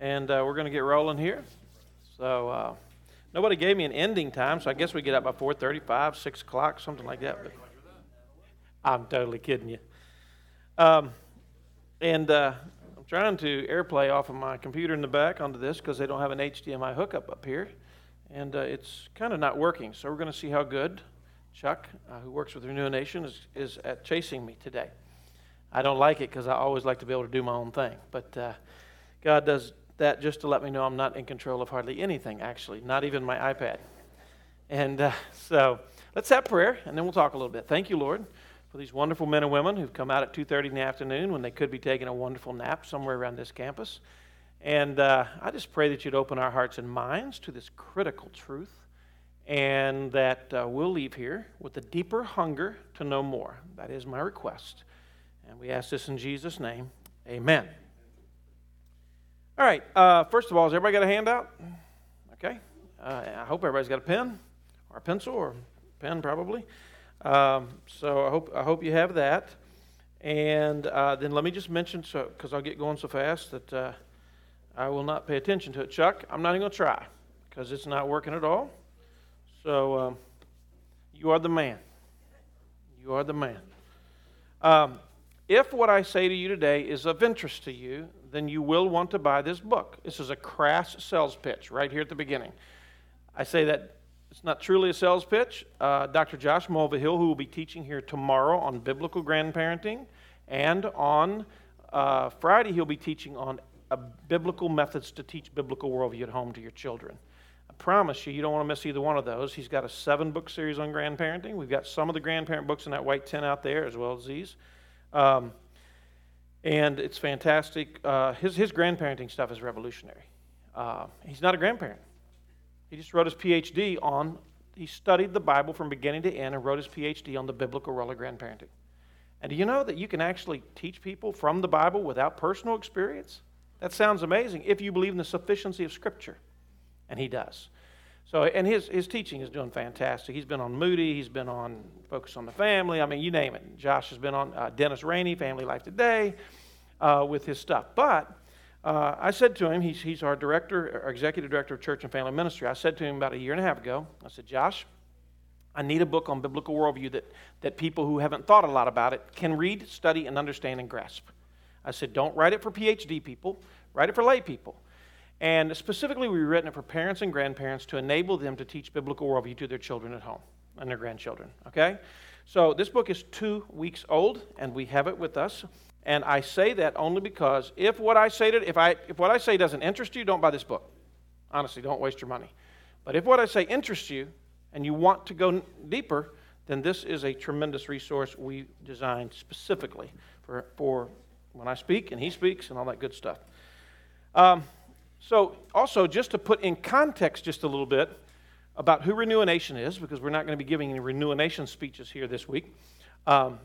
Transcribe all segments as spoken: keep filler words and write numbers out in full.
and uh, we're going to get rolling here. So uh, nobody gave me an ending time, so I guess we get up by four thirty-five, six o'clock, something like that. But I'm totally kidding you. Um, and uh, I'm trying to AirPlay off of my computer in the back onto this because they don't have an H D M I hookup up here, and uh, it's kind of not working. So we're going to see how good Chuck, uh, who works with Renew a Nation, is, is at chasing me today. I don't like it because I always like to be able to do my own thing, but uh, God does that just to let me know I'm not in control of hardly anything, actually, not even my iPad. And uh, so let's have prayer, and then we'll talk a little bit. Thank you, Lord, for these wonderful men and women who've come out at two thirty in the afternoon when they could be taking a wonderful nap somewhere around this campus. And uh, I just pray that you'd open our hearts and minds to this critical truth, and that uh, we'll leave here with a deeper hunger to know more. That is my request. And we ask this in Jesus' name. Amen. All right. Uh, first of all, has everybody got a handout? Okay. Uh, I hope everybody's got a pen or a pencil or a pen probably. Um, so I hope I hope you have that. And uh, then let me just mention, so because I'll get going so fast that uh, I will not pay attention to it. Chuck, I'm not even going to try because it's not working at all. So um, you are the man. You are the man. Um, if what I say to you today is of interest to you, then you will want to buy this book. This is a crass sales pitch right here at the beginning. I say that it's not truly a sales pitch. Uh, Doctor Josh Mulvihill, who will be teaching here tomorrow on biblical grandparenting, and on uh, Friday he'll be teaching on uh, biblical methods to teach biblical worldview at home to your children. I promise you, you don't want to miss either one of those. He's got a seven-book series on grandparenting. We've got some of the grandparent books in that white tin out there, as well as these. Um, and it's fantastic. Uh, his, his grandparenting stuff is revolutionary. Uh, he's not a grandparent. He just wrote his P H D on, he studied the Bible from beginning to end and wrote his P H D on the biblical role of grandparenting. And do you know that you can actually teach people from the Bible without personal experience? That sounds amazing if you believe in the sufficiency of Scripture. And he does. So, and his, his teaching is doing fantastic. He's been on Moody. He's been on Focus on the Family. I mean, you name it. Josh has been on uh, Dennis Rainey, Family Life Today, uh, with his stuff. But uh, I said to him, he's, he's our director, our executive director of church and family ministry. I said to him about a year and a half ago, I said, Josh, I need a book on biblical worldview that, that people who haven't thought a lot about it can read, study, and understand and grasp. I said, don't write it for P H D people. Write it for lay people. And specifically, we've written it for parents and grandparents to enable them to teach biblical worldview to their children at home and their grandchildren, okay? So this book is two weeks old, and we have it with us. And I say that only because if what I say to, if I if what I say doesn't interest you, don't buy this book. Honestly, don't waste your money. But if what I say interests you and you want to go deeper, then this is a tremendous resource we designed specifically for, for when I speak and he speaks and all that good stuff. Um, So also, just to put in context just a little bit about who Renew a Nation is, because we're not going to be giving any Renew a Nation speeches here this week. Um,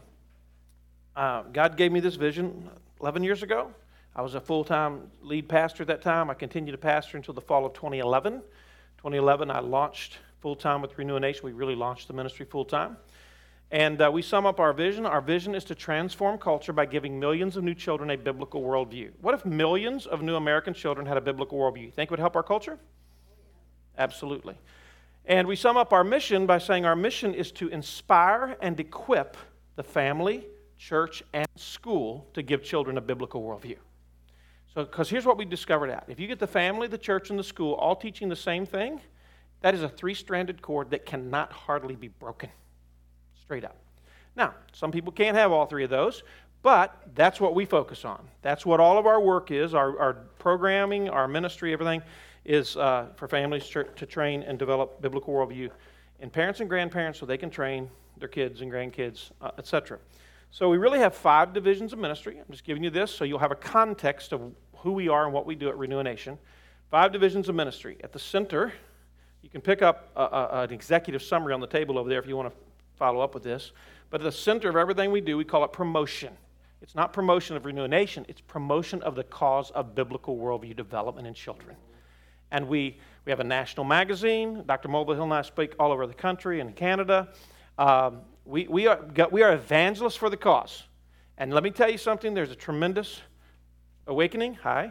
uh, God gave me this vision eleven years ago. I was a full-time lead pastor at that time. I continued to pastor until the fall of twenty eleven. twenty eleven, I launched full-time with Renew a Nation. We really launched the ministry full-time. And uh, we sum up our vision. Our vision is to transform culture by giving millions of new children a biblical worldview. What if millions of new American children had a biblical worldview? You think it would help our culture? Absolutely. And we sum up our mission by saying our mission is to inspire and equip the family, church, and school to give children a biblical worldview. So, because here's what we discovered out. If you get the family, the church, and the school all teaching the same thing, that is a three-stranded cord that cannot hardly be broken. Straight up. Now, some people can't have all three of those, but that's what we focus on. That's what all of our work is, our, our programming, our ministry, everything is uh, for families to, to train and develop biblical worldview in parents and grandparents so they can train their kids and grandkids, uh, et cetera. So we really have five divisions of ministry. I'm just giving you this so you'll have a context of who we are and what we do at Renew a Nation. Five divisions of ministry. At the center, you can pick up a, a, an executive summary on the table over there if you want to follow up with this. But at the center of everything we do, we call it promotion. It's not promotion of Renew a Nation, it's promotion of the cause of biblical worldview development in children. And we, we have a national magazine. Doctor Mulvihill and I speak all over the country and Canada. Um, we, we, are, we are evangelists for the cause. And let me tell you something, there's a tremendous awakening, hi,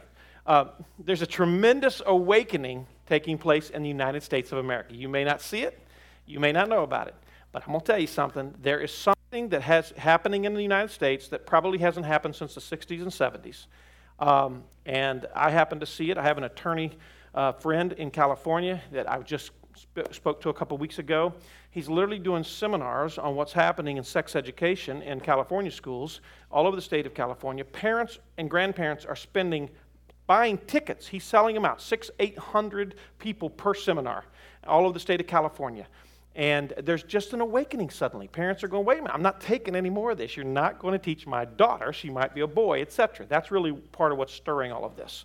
Uh, there's a tremendous awakening taking place in the United States of America. You may not see it. You may not know about it. But I'm going to tell you something. There is something that has happening in the United States that probably hasn't happened since the sixties and seventies. Um, and I happen to see it. I have an attorney uh, friend in California that I just sp- spoke to a couple weeks ago. He's literally doing seminars on what's happening in sex education in California schools all over the state of California. Parents and grandparents are spending, buying tickets. He's selling them out, six, eight hundred people per seminar, all over the state of California. And there's just an awakening suddenly. Parents are going, wait a minute, I'm not taking any more of this. You're not going to teach my daughter. She might be a boy, et cetera. That's really part of what's stirring all of this.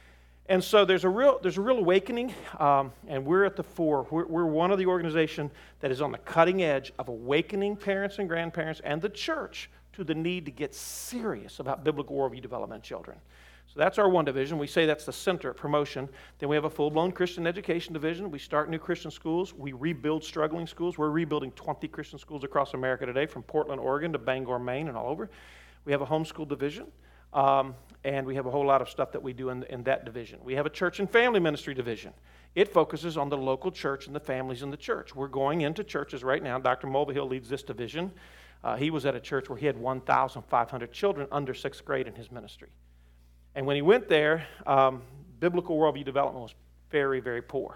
And so there's a real there's a real awakening, um, and we're at the fore. We're, we're one of the organizations that is on the cutting edge of awakening parents and grandparents and the church to the need to get serious about biblical worldview development in children. So that's our one division. We say that's the center at Promotion. Then we have a full-blown Christian education division. We start new Christian schools. We rebuild struggling schools. We're rebuilding twenty Christian schools across America today, from Portland, Oregon to Bangor, Maine, and all over. We have a homeschool division, um, and we have a whole lot of stuff that we do in, in that division. We have a church and family ministry division. It focuses on the local church and the families in the church. We're going into churches right now. Doctor Mulvihill leads this division. Uh, he was at a church where he had one thousand five hundred children under sixth grade in his ministry. And when he went there, um, biblical worldview development was very, very poor.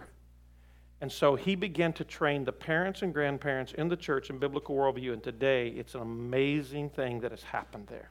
And so he began to train the parents and grandparents in the church in biblical worldview, and today it's an amazing thing that has happened there.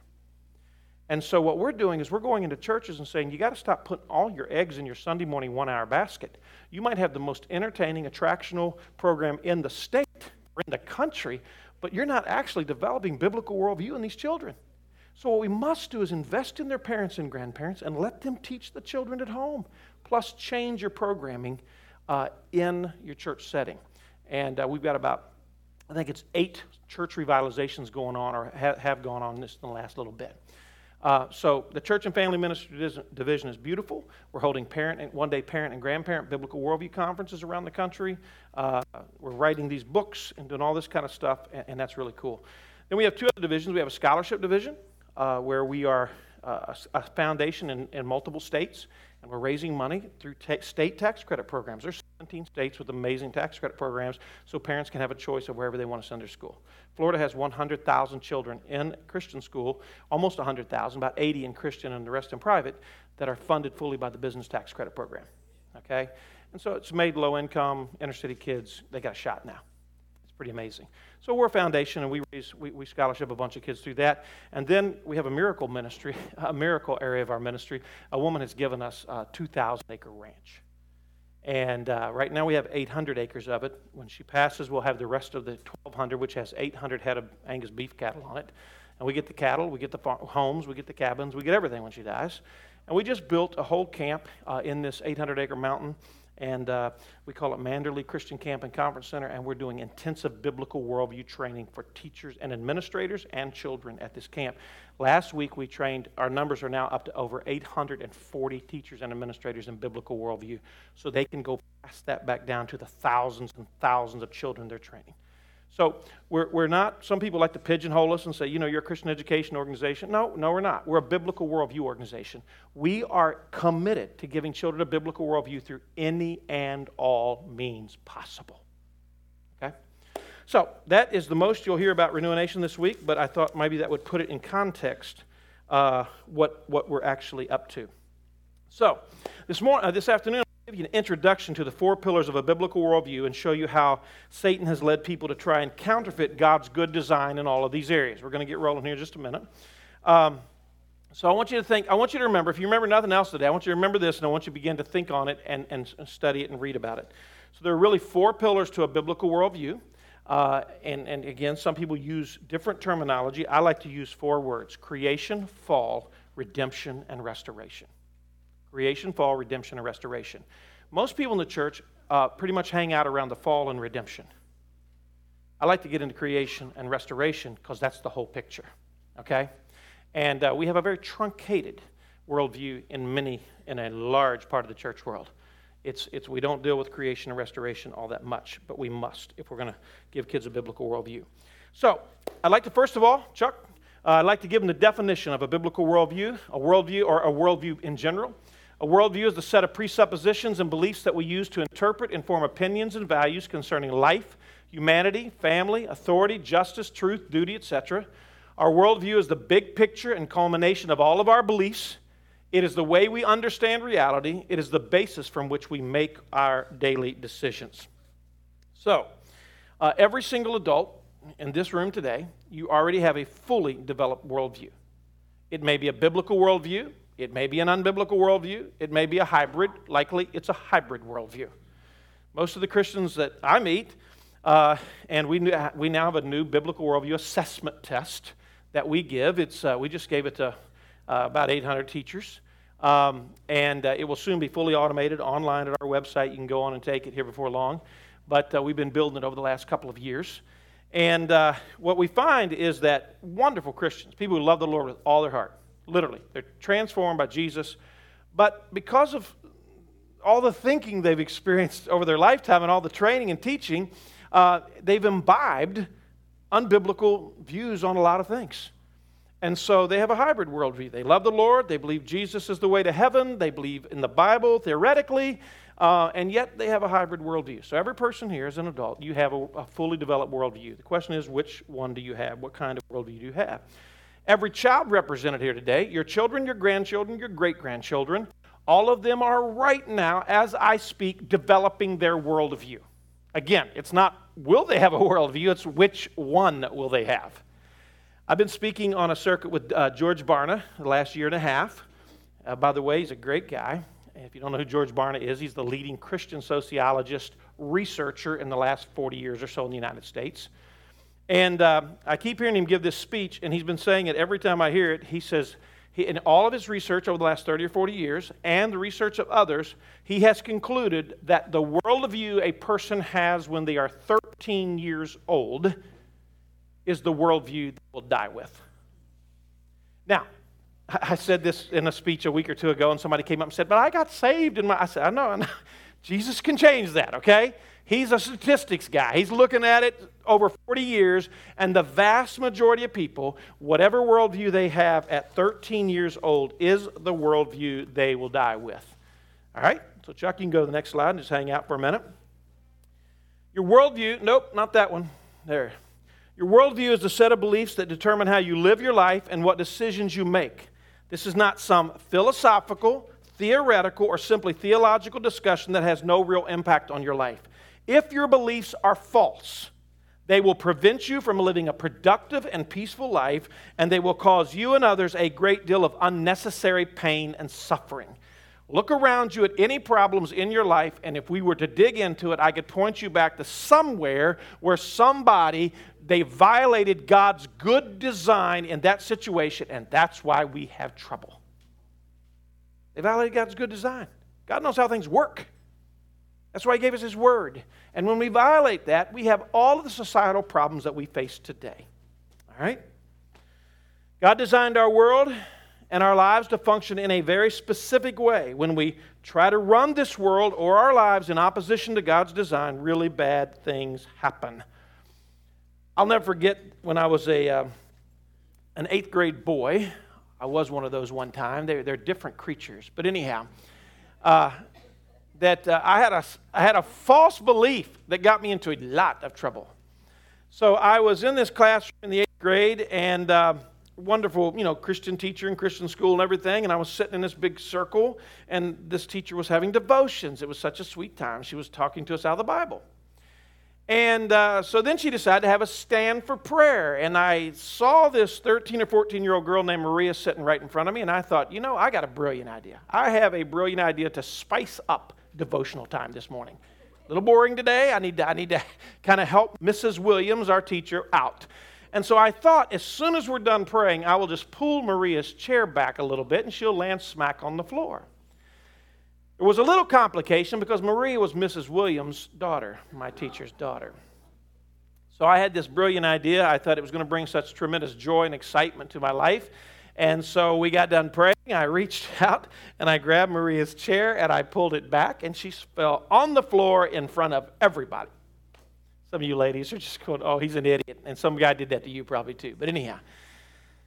And so what we're doing is we're going into churches and saying, you got to stop putting all your eggs in your Sunday morning one-hour basket. You might have the most entertaining, attractional program in the state or in the country, but you're not actually developing biblical worldview in these children. So what we must do is invest in their parents and grandparents and let them teach the children at home, plus change your programming uh, in your church setting. And uh, we've got about, I think it's eight church revitalizations going on or ha- have gone on this in the last little bit. Uh, so the Church and Family Ministry Division is beautiful. We're holding parent and one-day parent and grandparent biblical worldview conferences around the country. Uh, we're writing these books and doing all this kind of stuff, and, and that's really cool. Then we have two other divisions. We have a scholarship division, Uh, where we are uh, a foundation in, in multiple states, and we're raising money through ta- state tax credit programs. There's seventeen states with amazing tax credit programs, so parents can have a choice of wherever they want to send their school. Florida has one hundred thousand children in Christian school, almost one hundred thousand, about eighty in Christian and the rest in private, that are funded fully by the business tax credit program. Okay? And so it's made low-income, inner-city kids, they got a shot now. Pretty amazing. So we're a foundation, and we raise, we, we scholarship a bunch of kids through that. And then we have a miracle ministry, a miracle area of our ministry. A woman has given us a two thousand acre ranch. And uh, right now we have eight hundred acres of it. When she passes, we'll have the rest of the twelve hundred, which has eight hundred head of Angus beef cattle on it. And we get the cattle, we get the farm, homes, we get the cabins, we get everything when she dies. And we just built a whole camp uh, in this eight hundred acre mountain. And uh, we call it Manderley Christian Camp and Conference Center, and we're doing intensive biblical worldview training for teachers and administrators and children at this camp. Last week we trained, our numbers are now up to over eight hundred forty teachers and administrators in biblical worldview, so they can go pass that back down to the thousands and thousands of children they're training. So we're, we're not, some people like to pigeonhole us and say, you know, you're a Christian education organization. No, no, we're not. We're a biblical worldview organization. We are committed to giving children a biblical worldview through any and all means possible. Okay? So that is the most you'll hear about Renew a Nation this week, but I thought maybe that would put it in context, uh, what, what we're actually up to. So this morning, uh, this afternoon, I'll give you an introduction to the four pillars of a biblical worldview and show you how Satan has led people to try and counterfeit God's good design in all of these areas. We're going to get rolling here in just a minute. Um, so I want you to think, I want you to remember, if you remember nothing else today, I want you to remember this, and I want you to begin to think on it and, and study it and read about it. So there are really four pillars to a biblical worldview. Uh, and, and again, some people use different terminology. I like to use four words: creation, fall, redemption, and restoration. Creation, fall, redemption, and restoration. Most people in the church uh, pretty much hang out around the fall and redemption. I like to get into creation and restoration because that's the whole picture, okay? And uh, we have a very truncated worldview in many, in a large part of the church world. It's, it's, we don't deal with creation and restoration all that much, but we must if we're going to give kids a biblical worldview. So I'd like to, first of all, Chuck, uh, I'd like to give them the definition of a biblical worldview, a worldview, or a worldview in general. A worldview is the set of presuppositions and beliefs that we use to interpret and form opinions and values concerning life, humanity, family, authority, justice, truth, duty, et cetera. Our worldview is the big picture and culmination of all of our beliefs. It is the way we understand reality. It is the basis from which we make our daily decisions. So, uh, every single adult in this room today, you already have a fully developed worldview. It may be a biblical worldview. It may be an unbiblical worldview. It may be a hybrid. Likely, it's a hybrid worldview. Most of the Christians that I meet, uh, and we we now have a new biblical worldview assessment test that we give. It's uh, we just gave it to uh, about eight hundred teachers, um, and uh, it will soon be fully automated online at our website. You can go on and take it here before long. But uh, we've been building it over the last couple of years. And uh, what we find is that wonderful Christians, people who love the Lord with all their heart, literally, they're transformed by Jesus. But because of all the thinking they've experienced over their lifetime and all the training and teaching, uh, they've imbibed unbiblical views on a lot of things. And so they have a hybrid worldview. They love the Lord. They believe Jesus is the way to heaven. They believe in the Bible theoretically. Uh, and yet they have a hybrid worldview. So every person here as an adult, you have a, a fully developed worldview. The question is, which one do you have? What kind of worldview do you have? Every child represented here today, your children, your grandchildren, your great-grandchildren, all of them are right now, as I speak, developing their worldview. Again, it's not will they have a worldview, it's which one will they have. I've been speaking on a circuit with uh, George Barna the last year and a half. Uh, by the way, he's a great guy. If you don't know who George Barna is, he's the leading Christian sociologist, researcher in the last forty years or so in the United States. And uh, I keep hearing him give this speech, and he's been saying it every time I hear it. He says, he, in all of his research over the last thirty or forty years, and the research of others, he has concluded that the worldview a person has when they are thirteen years old is the worldview they will die with. Now, I said this in a speech a week or two ago, and somebody came up and said, but I got saved. In my, I said, I know, I know. Jesus can change that, okay? He's a statistics guy. He's looking at it over forty years, and the vast majority of people, whatever worldview they have at thirteen years old, is the worldview they will die with. All right? So, Chuck, you can go to the next slide and just hang out for a minute. Your worldview, nope, not that one. There. Your worldview is the set of beliefs that determine how you live your life and what decisions you make. This is not some philosophical, theoretical, or simply theological discussion that has no real impact on your life. If your beliefs are false, they will prevent you from living a productive and peaceful life, and they will cause you and others a great deal of unnecessary pain and suffering. Look around you at any problems in your life, and if we were to dig into it, I could point you back to somewhere where somebody, they violated God's good design in that situation, and that's why we have trouble. They violated God's good design. God knows how things work. That's why He gave us His Word. And when we violate that, we have all of the societal problems that we face today. All right? God designed our world and our lives to function in a very specific way. When we try to run this world or our lives in opposition to God's design, really bad things happen. I'll never forget when I was a uh, an eighth grade boy. I was one of those one time. They're, they're different creatures. But anyhow, uh, that uh, I had a I had a false belief that got me into a lot of trouble. So I was in this classroom in the eighth grade, and uh, wonderful, you know, Christian teacher and Christian school and everything, and I was sitting in this big circle, and this teacher was having devotions. It was such a sweet time. She was talking to us out of the Bible. And uh, so then she decided to have a stand for prayer, and I saw this thirteen or fourteen-year-old girl named Maria sitting right in front of me, and I thought, you know, I got a brilliant idea. I have a brilliant idea to spice up devotional time this morning. A little boring today. I need to, I need to kind of help Missus Williams, our teacher, out. And so I thought, as soon as we're done praying, I will just pull Maria's chair back a little bit, and she'll land smack on the floor. There was a little complication because Maria was Missus Williams' daughter, my teacher's daughter. So I had this brilliant idea. I thought it was going to bring such tremendous joy and excitement to my life. And so we got done praying. I reached out and I grabbed Maria's chair and I pulled it back, and she fell on the floor in front of everybody. Some of you ladies are just going, oh, he's an idiot. And some guy did that to you probably too. But anyhow,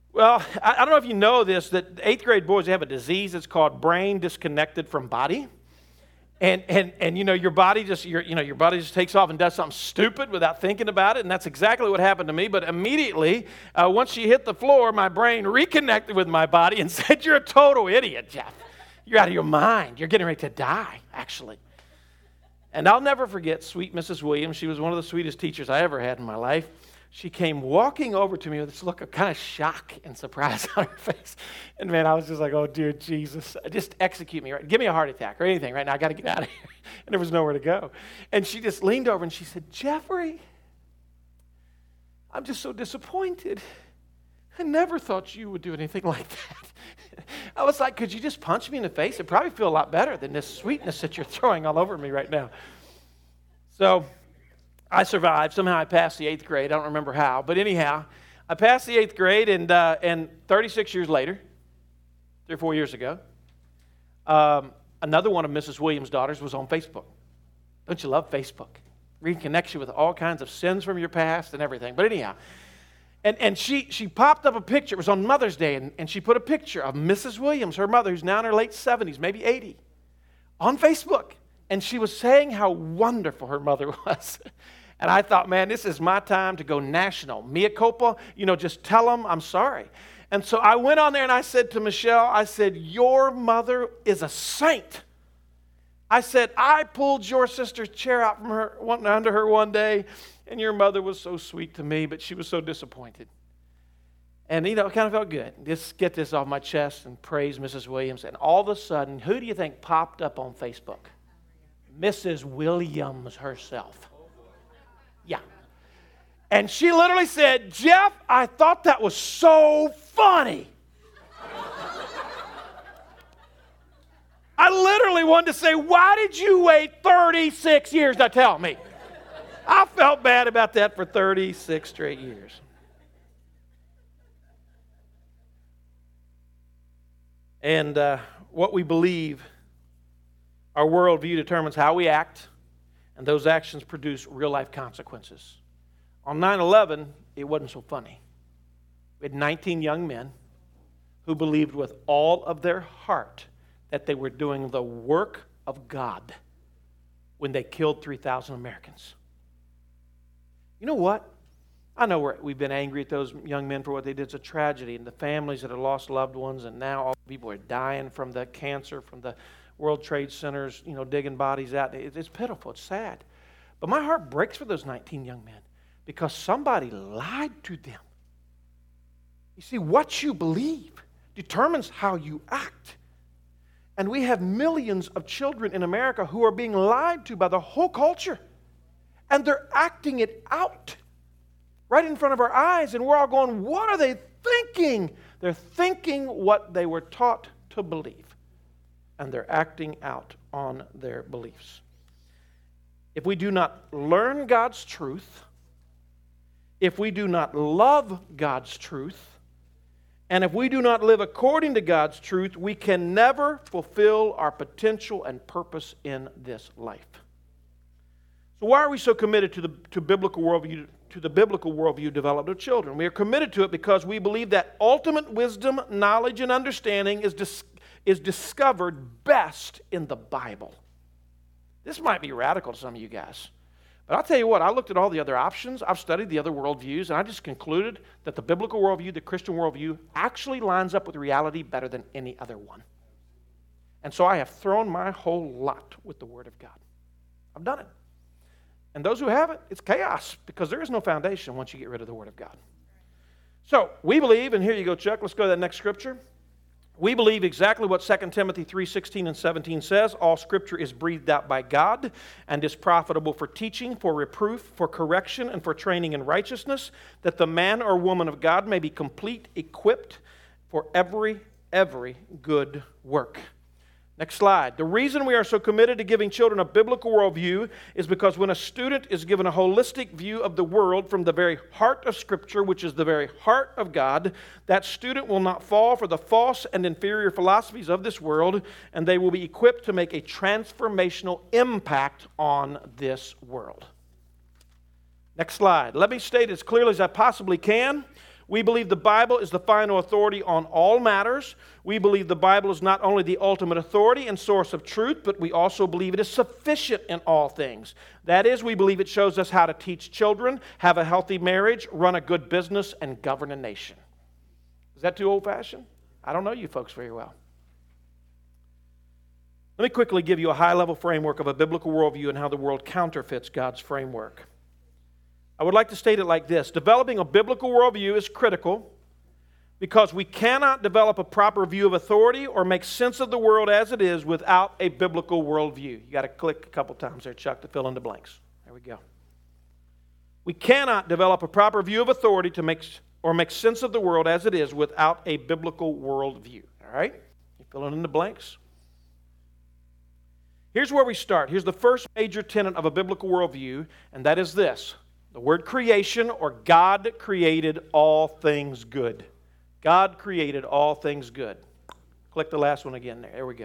Well, I, I don't know if you know this, that eighth grade boys, they have a disease that's called brain disconnected from body. And, and, and you know, your body just, your, you know, your body just takes off and does something stupid without thinking about it. And that's exactly what happened to me. But immediately, uh, once she hit the floor, my brain reconnected with my body and said, "You're a total idiot, Jeff. You're out of your mind. You're getting ready to die, actually." And I'll never forget sweet Missus Williams. She was one of the sweetest teachers I ever had in my life. She came walking over to me with this look of kind of shock and surprise on her face. And man, I was just like, "Oh, dear Jesus, just execute me, right? Give me a heart attack or anything right now. I got to get out of here." And there was nowhere to go. And she just leaned over and she said, "Jeffrey, I'm just so disappointed. I never thought you would do anything like that." I was like, "Could you just punch me in the face? It'd probably feel a lot better than this sweetness that you're throwing all over me right now." So I survived. Somehow I passed the eighth grade. I don't remember how. But anyhow, I passed the eighth grade, and uh, and thirty-six years later, three or four years ago, um, another one of Missus Williams' daughters was on Facebook. Don't you love Facebook? Reconnects you with all kinds of sins from your past and everything. But anyhow, and, and she, she popped up a picture. It was on Mother's Day, and, and she put a picture of Missus Williams, her mother, who's now in her late seventies, maybe eighty, on Facebook. And she was saying how wonderful her mother was. And I thought, man, this is my time to go national. Mea culpa, you know, just tell them I'm sorry. And so I went on there and I said to Michelle, I said, "Your mother is a saint." I said, "I pulled your sister's chair out from her, one, under her one day, and your mother was so sweet to me, but she was so disappointed." And, you know, it kind of felt good. Just get this off my chest and praise Missus Williams. And all of a sudden, who do you think popped up on Facebook? Missus Williams herself. Yeah. And she literally said, "Jeff, I thought that was so funny." I literally wanted to say, "Why did you wait thirty-six years to tell me?" I felt bad about that for thirty-six straight years. And uh, what we believe, our worldview determines how we act, and those actions produce real-life consequences. On nine eleven, it wasn't so funny. We had nineteen young men who believed with all of their heart that they were doing the work of God when they killed three thousand Americans. You know what? I know we're, we've been angry at those young men for what they did. It's a tragedy, and the families that have lost loved ones, and now all the people are dying from the cancer, from the World Trade Centers, you know, digging bodies out. It, it's pitiful. It's sad. But my heart breaks for those nineteen young men because somebody lied to them. You see, what you believe determines how you act. And we have millions of children in America who are being lied to by the whole culture. And they're acting it out right in front of our eyes. And we're all going, what are they thinking? They're thinking what they were taught to believe. And they're acting out on their beliefs. If we do not learn God's truth, if we do not love God's truth, and if we do not live according to God's truth, we can never fulfill our potential and purpose in this life. So why are we so committed to the to biblical worldview, to the biblical worldview developed of children? We are committed to it because we believe that ultimate wisdom, knowledge, and understanding is dis- is discovered best in the Bible. This might be radical to some of you guys. But I'll tell you what, I looked at all the other options, I've studied the other worldviews, and I just concluded that the biblical worldview, the Christian worldview, actually lines up with reality better than any other one. And so I have thrown my whole lot with the Word of God. I've done it. And those who haven't, it's chaos, because there is no foundation once you get rid of the Word of God. So, we believe, and here you go, Chuck, let's go to that next scripture. We believe exactly what Second Timothy three sixteen and seventeen says. All Scripture is breathed out by God and is profitable for teaching, for reproof, for correction, and for training in righteousness, that the man or woman of God may be complete, equipped for every, every good work. Next slide. The reason we are so committed to giving children a biblical worldview is because when a student is given a holistic view of the world from the very heart of Scripture, which is the very heart of God, that student will not fall for the false and inferior philosophies of this world, and they will be equipped to make a transformational impact on this world. Next slide. Let me state as clearly as I possibly can. We believe the Bible is the final authority on all matters. We believe the Bible is not only the ultimate authority and source of truth, but we also believe it is sufficient in all things. That is, we believe it shows us how to teach children, have a healthy marriage, run a good business, and govern a nation. Is that too old-fashioned? I don't know you folks very well. Let me quickly give you a high-level framework of a biblical worldview and how the world counterfeits God's framework. I would like to state it like this. Developing a biblical worldview is critical because we cannot develop a proper view of authority or make sense of the world as it is without a biblical worldview. You got to click a couple times there, Chuck, to fill in the blanks. There we go. We cannot develop a proper view of authority to make or make sense of the world as it is without a biblical worldview. All right? You fill in the blanks. Here's where we start. Here's the first major tenet of a biblical worldview, and that is this. The word creation, or God created all things good. God created all things good. Click the last one again there. There we go.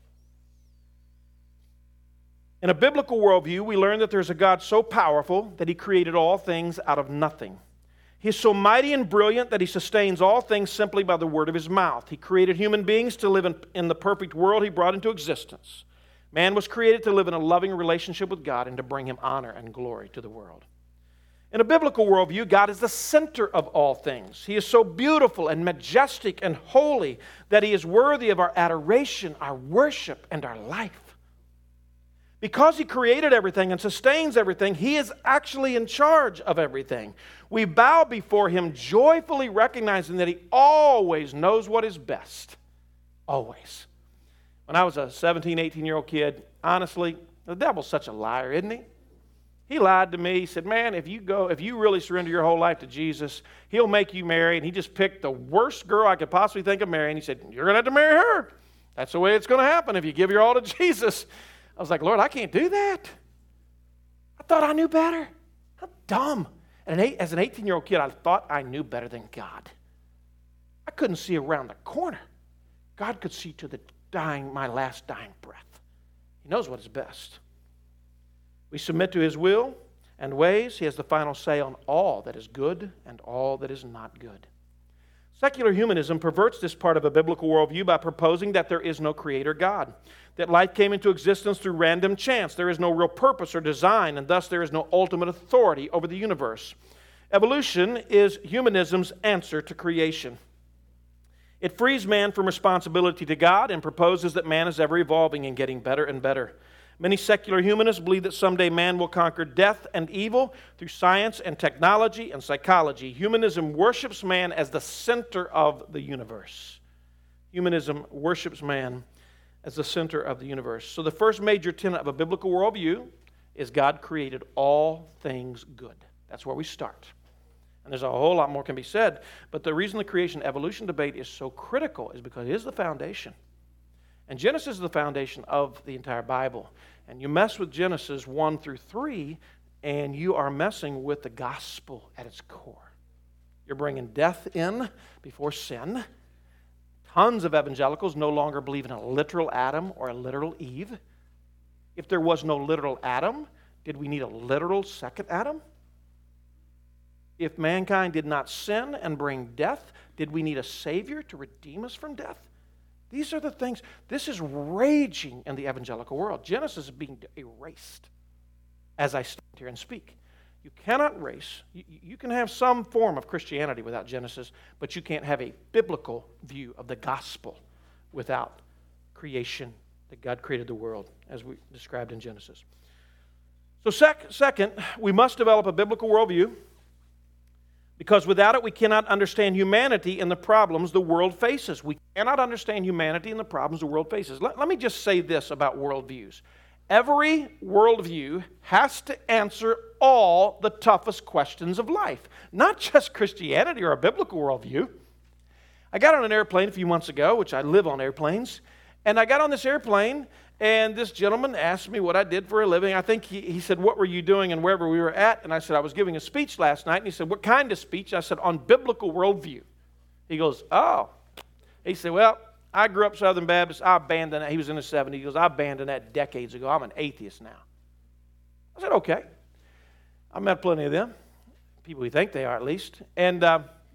In a biblical worldview, we learn that there's a God so powerful that He created all things out of nothing. He is so mighty and brilliant that He sustains all things simply by the word of His mouth. He created human beings to live in, in the perfect world He brought into existence. Man was created to live in a loving relationship with God and to bring Him honor and glory to the world. In a biblical worldview, God is the center of all things. He is so beautiful and majestic and holy that He is worthy of our adoration, our worship, and our life. Because He created everything and sustains everything, He is actually in charge of everything. We bow before Him, joyfully recognizing that He always knows what is best. Always. When I was a seventeen, eighteen-year-old kid, honestly, the devil's such a liar, isn't he? He lied to me. He said, man, if you go, if you really surrender your whole life to Jesus, He'll make you marry. And he just picked the worst girl I could possibly think of marrying. He said, you're going to have to marry her. That's the way it's going to happen if you give your all to Jesus. I was like, Lord, I can't do that. I thought I knew better. How dumb. And as an eighteen-year-old kid, I thought I knew better than God. I couldn't see around the corner. God could see to the dying, my last dying breath. He knows what is best. We submit to His will and ways. He has the final say on all that is good and all that is not good. Secular humanism perverts this part of a biblical worldview by proposing that there is no creator God, that life came into existence through random chance. There is no real purpose or design, and thus there is no ultimate authority over the universe. Evolution is humanism's answer to creation. It frees man from responsibility to God and proposes that man is ever evolving and getting better and better. Many secular humanists believe that someday man will conquer death and evil through science and technology and psychology. Humanism worships man as the center of the universe. Humanism worships man as the center of the universe. So the first major tenet of a biblical worldview is God created all things good. That's where we start. And there's a whole lot more can be said, but the reason the creation-evolution debate is so critical is because it is the foundation. And Genesis is the foundation of the entire Bible. And you mess with Genesis one through three, and you are messing with the gospel at its core. You're bringing death in before sin. Tons of evangelicals no longer believe in a literal Adam or a literal Eve. If there was no literal Adam, did we need a literal second Adam? If mankind did not sin and bring death, did we need a Savior to redeem us from death? These are the things, this is raging in the evangelical world. Genesis is being erased as I stand here and speak. You cannot erase, you, you can have some form of Christianity without Genesis, but you can't have a biblical view of the gospel without creation, that God created the world, as we described in Genesis. So sec- second, we must develop a biblical worldview, because without it, we cannot understand humanity and the problems the world faces. We cannot understand humanity and the problems the world faces. Let, let me just say this about worldviews. Every worldview has to answer all the toughest questions of life, not just Christianity or a biblical worldview. I got on an airplane a few months ago, which I live on airplanes, and I got on this airplane, and this gentleman asked me what I did for a living. I think he, he said, what were you doing and wherever we were at? And I said, I was giving a speech last night. And he said, what kind of speech? I said, on biblical worldview. He goes, oh. He said, well, I grew up Southern Baptist. I abandoned that. He was in his seventies. He goes, I abandoned that decades ago. I'm an atheist now. I said, okay. I met plenty of them, people who think they are at least. And uh,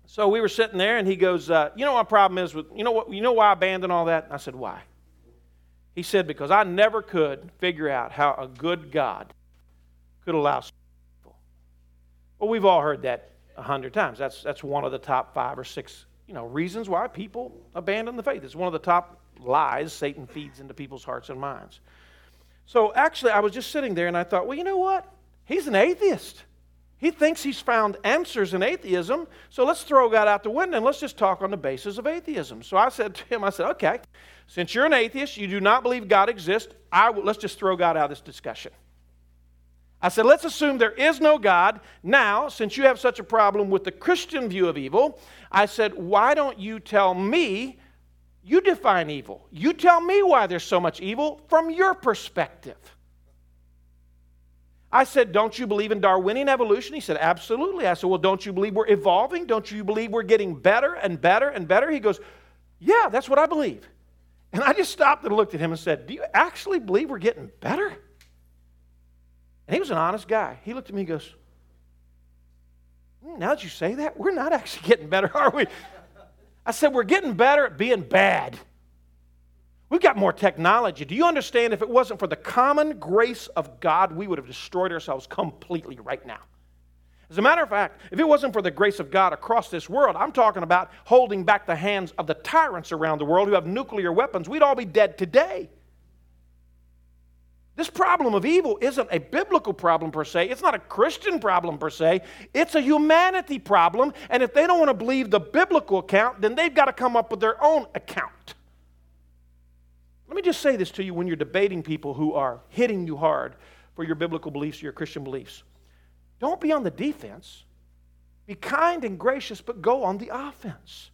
So we were sitting there, and he goes, uh, you know what my problem is with, you know what, you know why I abandoned all that? I said, why? He said, because I never could figure out how a good God could allow people. Well, we've all heard that a hundred times. That's that's one of the top five or six, you know, reasons why people abandon the faith. It's one of the top lies Satan feeds into people's hearts and minds. So actually, I was just sitting there, and I thought, well, you know what? He's an atheist. He thinks he's found answers in atheism, so let's throw God out the window and let's just talk on the basis of atheism. So I said to him, I said, okay, since you're an atheist, you do not believe God exists, I w- let's just throw God out of this discussion. I said, let's assume there is no God. Now, since you have such a problem with the Christian view of evil, I said, why don't you tell me, you define evil. You tell me why there's so much evil from your perspective. I said, don't you believe in Darwinian evolution? He said, absolutely. I said, well, don't you believe we're evolving? Don't you believe we're getting better and better and better? He goes, yeah, that's what I believe. And I just stopped and looked at him and said, do you actually believe we're getting better? And he was an honest guy. He looked at me and goes, now that you say that, we're not actually getting better, are we? I said, we're getting better at being bad. We've got more technology. Do you understand if it wasn't for the common grace of God, we would have destroyed ourselves completely right now? As a matter of fact, if it wasn't for the grace of God across this world, I'm talking about holding back the hands of the tyrants around the world who have nuclear weapons, we'd all be dead today. This problem of evil isn't a biblical problem per se. It's not a Christian problem per se. It's a humanity problem, and if they don't want to believe the biblical account, then they've got to come up with their own account. Let me just say this to you when you're debating people who are hitting you hard for your biblical beliefs or your Christian beliefs. Don't be on the defense. Be kind and gracious, but go on the offense.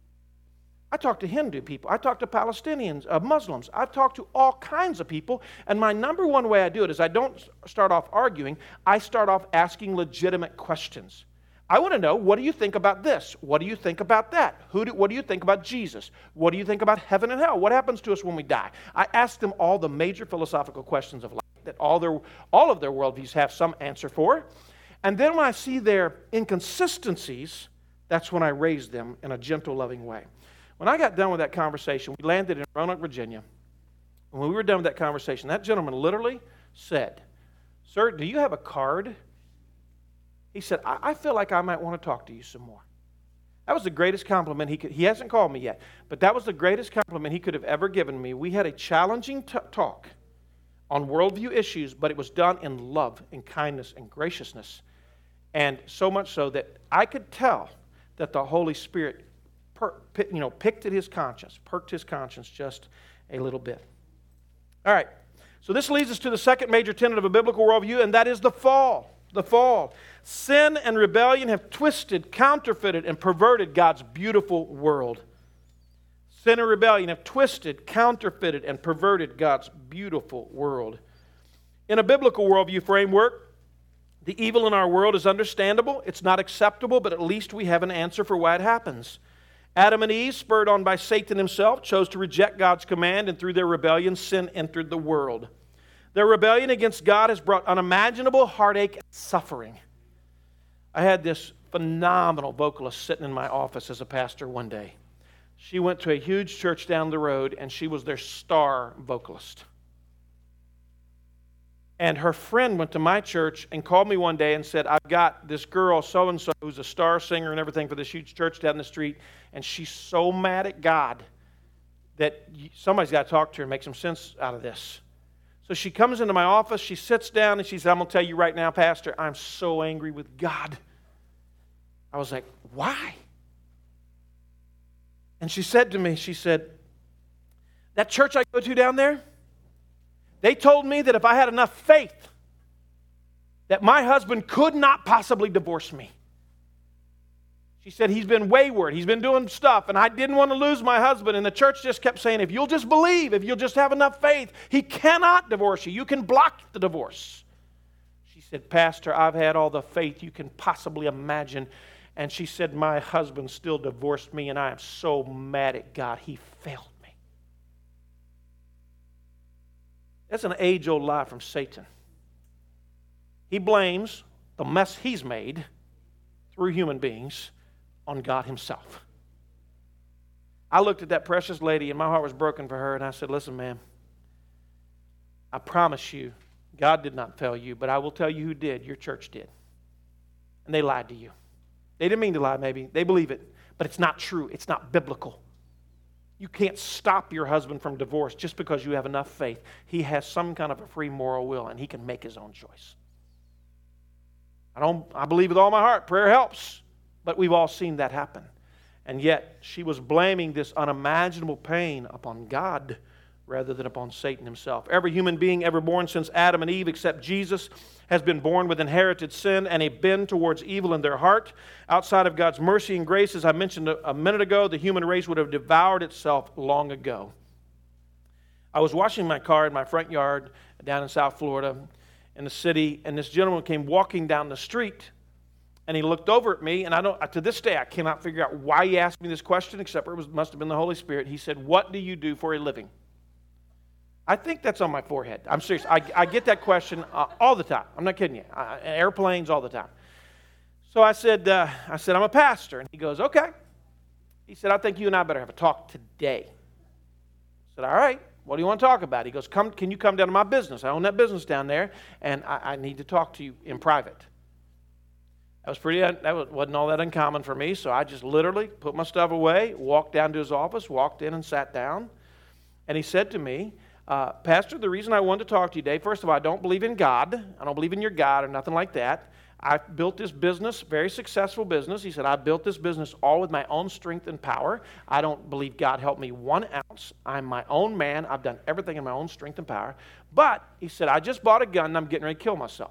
I talk to Hindu people. I talk to Palestinians, uh, Muslims. I talk to all kinds of people, and my number one way I do it is I don't start off arguing. I start off asking legitimate questions. I want to know, what do you think about this? What do you think about that? Who do, what do you think about Jesus? What do you think about heaven and hell? What happens to us when we die? I ask them all the major philosophical questions of life that all their all of their worldviews have some answer for. And then when I see their inconsistencies, that's when I raise them in a gentle, loving way. When I got done with that conversation, we landed in Roanoke, Virginia. And when we were done with that conversation, that gentleman literally said, "Sir, do you have a card?" He said, I, I feel like I might want to talk to you some more. That was the greatest compliment he could. He hasn't called me yet, but that was the greatest compliment he could have ever given me. We had a challenging t- talk on worldview issues, but it was done in love and kindness and graciousness. And so much so that I could tell that the Holy Spirit per, you know, picked at his conscience, perked his conscience just a little bit. All right, so this leads us to the second major tenet of a biblical worldview, and that is the fall. The fall. Sin and rebellion have twisted, counterfeited, and perverted God's beautiful world. Sin and rebellion have twisted, counterfeited, and perverted God's beautiful world. In a biblical worldview framework, the evil in our world is understandable. It's not acceptable, but at least we have an answer for why it happens. Adam and Eve, spurred on by Satan himself, chose to reject God's command, and through their rebellion, sin entered the world. Their rebellion against God has brought unimaginable heartache and suffering. I had this phenomenal vocalist sitting in my office as a pastor one day. She went to a huge church down the road, and she was their star vocalist. And her friend went to my church and called me one day and said, I've got this girl so-and-so who's a star singer and everything for this huge church down the street, and she's so mad at God that somebody's got to talk to her and make some sense out of this. So she comes into my office, she sits down, and she said, I'm going to tell you right now, Pastor, I'm so angry with God. I was like, why? And she said to me, she said, that church I go to down there, they told me that if I had enough faith, that my husband could not possibly divorce me. She said, he's been wayward, he's been doing stuff, and I didn't want to lose my husband. And the church just kept saying, if you'll just believe, if you'll just have enough faith, he cannot divorce you. You can block the divorce. She said, Pastor, I've had all the faith you can possibly imagine. And she said, my husband still divorced me, and I am so mad at God. He failed me. That's an age-old lie from Satan. He blames the mess he's made through human beings on God himself. I looked at that precious lady and my heart was broken for her, and I said, listen, ma'am, I promise you, God did not fail you, but I will tell you who did. Your church did. And they lied to you. They didn't mean to lie, maybe. They believe it, but it's not true. It's not biblical. You can't stop your husband from divorce just because you have enough faith. He has some kind of a free moral will, and he can make his own choice. I don't. I believe with all my heart, prayer helps, but we've all seen that happen. And yet, she was blaming this unimaginable pain upon God rather than upon Satan himself. Every human being ever born since Adam and Eve, except Jesus, has been born with inherited sin and a bend towards evil in their heart. Outside of God's mercy and grace, as I mentioned a minute ago, the human race would have devoured itself long ago. I was washing my car in my front yard down in South Florida in the city, and this gentleman came walking down the street, and he looked over at me, and I don't, to this day, I cannot figure out why he asked me this question, except for it was, must have been the Holy Spirit. He said, "What do you do for a living?" I think that's on my forehead. I'm serious. I, I get that question uh, all the time. I'm not kidding you. I, airplanes all the time. So I said, uh, I said, "I'm a pastor." And he goes, "Okay." He said, "I think you and I better have a talk today." I said, "All right. What do you want to talk about?" He goes, "Come, can you come down to my business? I own that business down there, and I, I need to talk to you in private." That was pretty. That wasn't all that uncommon for me. So I just literally put my stuff away, walked down to his office, walked in and sat down. And he said to me, uh, "Pastor, the reason I wanted to talk to you today, first of all, I don't believe in God. I don't believe in your God or nothing like that. I built this business, very successful business." He said, "I built this business all with my own strength and power. I don't believe God helped me one ounce. I'm my own man. I've done everything in my own strength and power. But," he said, "I just bought a gun and I'm getting ready to kill myself."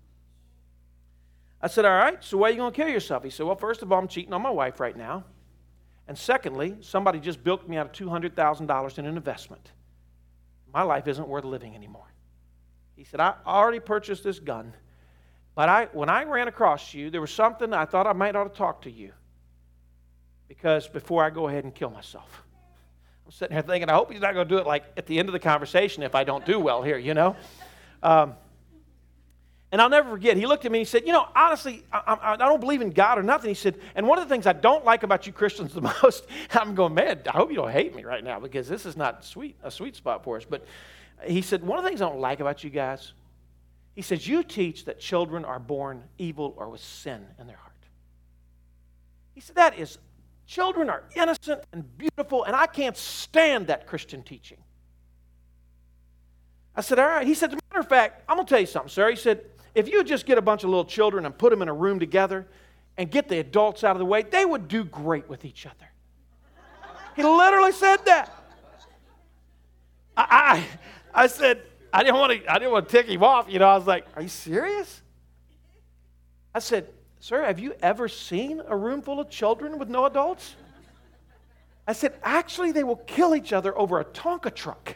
I said, "All right, so why are you going to kill yourself?" He said, "Well, first of all, I'm cheating on my wife right now. And secondly, somebody just bilked me out of two hundred thousand dollars in an investment. My life isn't worth living anymore." He said, "I already purchased this gun, but I, when I ran across you, there was something I thought I might ought to talk to you, because before I go ahead and kill myself." I'm sitting here thinking, I hope he's not going to do it like at the end of the conversation if I don't do well here, you know. Um, And I'll never forget, he looked at me and he said, "You know, honestly, I, I, I don't believe in God or nothing." He said, "And one of the things I don't like about you Christians the most," I'm going, "Man, I hope you don't hate me right now, because this is not sweet, a sweet spot for us." But he said, "One of the things I don't like about you guys," he says, "you teach that children are born evil or with sin in their heart." He said, "That is, children are innocent and beautiful, and I can't stand that Christian teaching." I said, "All right." He said, "As a matter of fact, I'm going to tell you something, sir." He said, "If you would just get a bunch of little children and put them in a room together and get the adults out of the way, they would do great with each other." He literally said that. I, I, I said, I didn't want to, I didn't want to tick him off. You know, I was like, "Are you serious?" I said, "Sir, have you ever seen a room full of children with no adults?" I said, "Actually, they will kill each other over a Tonka truck."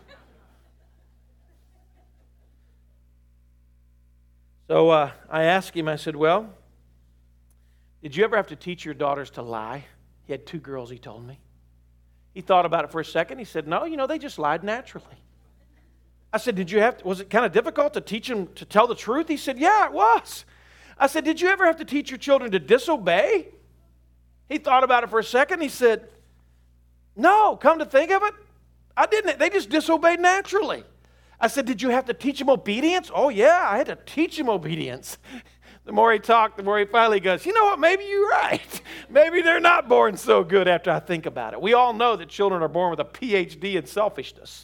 So uh, I asked him, I said, "Well, did you ever have to teach your daughters to lie?" He had two girls, he told me. He thought about it for a second. He said, "No, you know, they just lied naturally." I said, "Did you have to, was it kind of difficult to teach them to tell the truth?" He said, "Yeah, it was." I said, "Did you ever have to teach your children to disobey?" He thought about it for a second. He said, "No, come to think of it, I didn't. They just disobeyed naturally." I said, "Did you have to teach them obedience?" "Oh, yeah, I had to teach them obedience." The more he talked, the more he finally goes, "You know what, maybe you're right. Maybe they're not born so good after I think about it." We all know that children are born with a P H D in selfishness.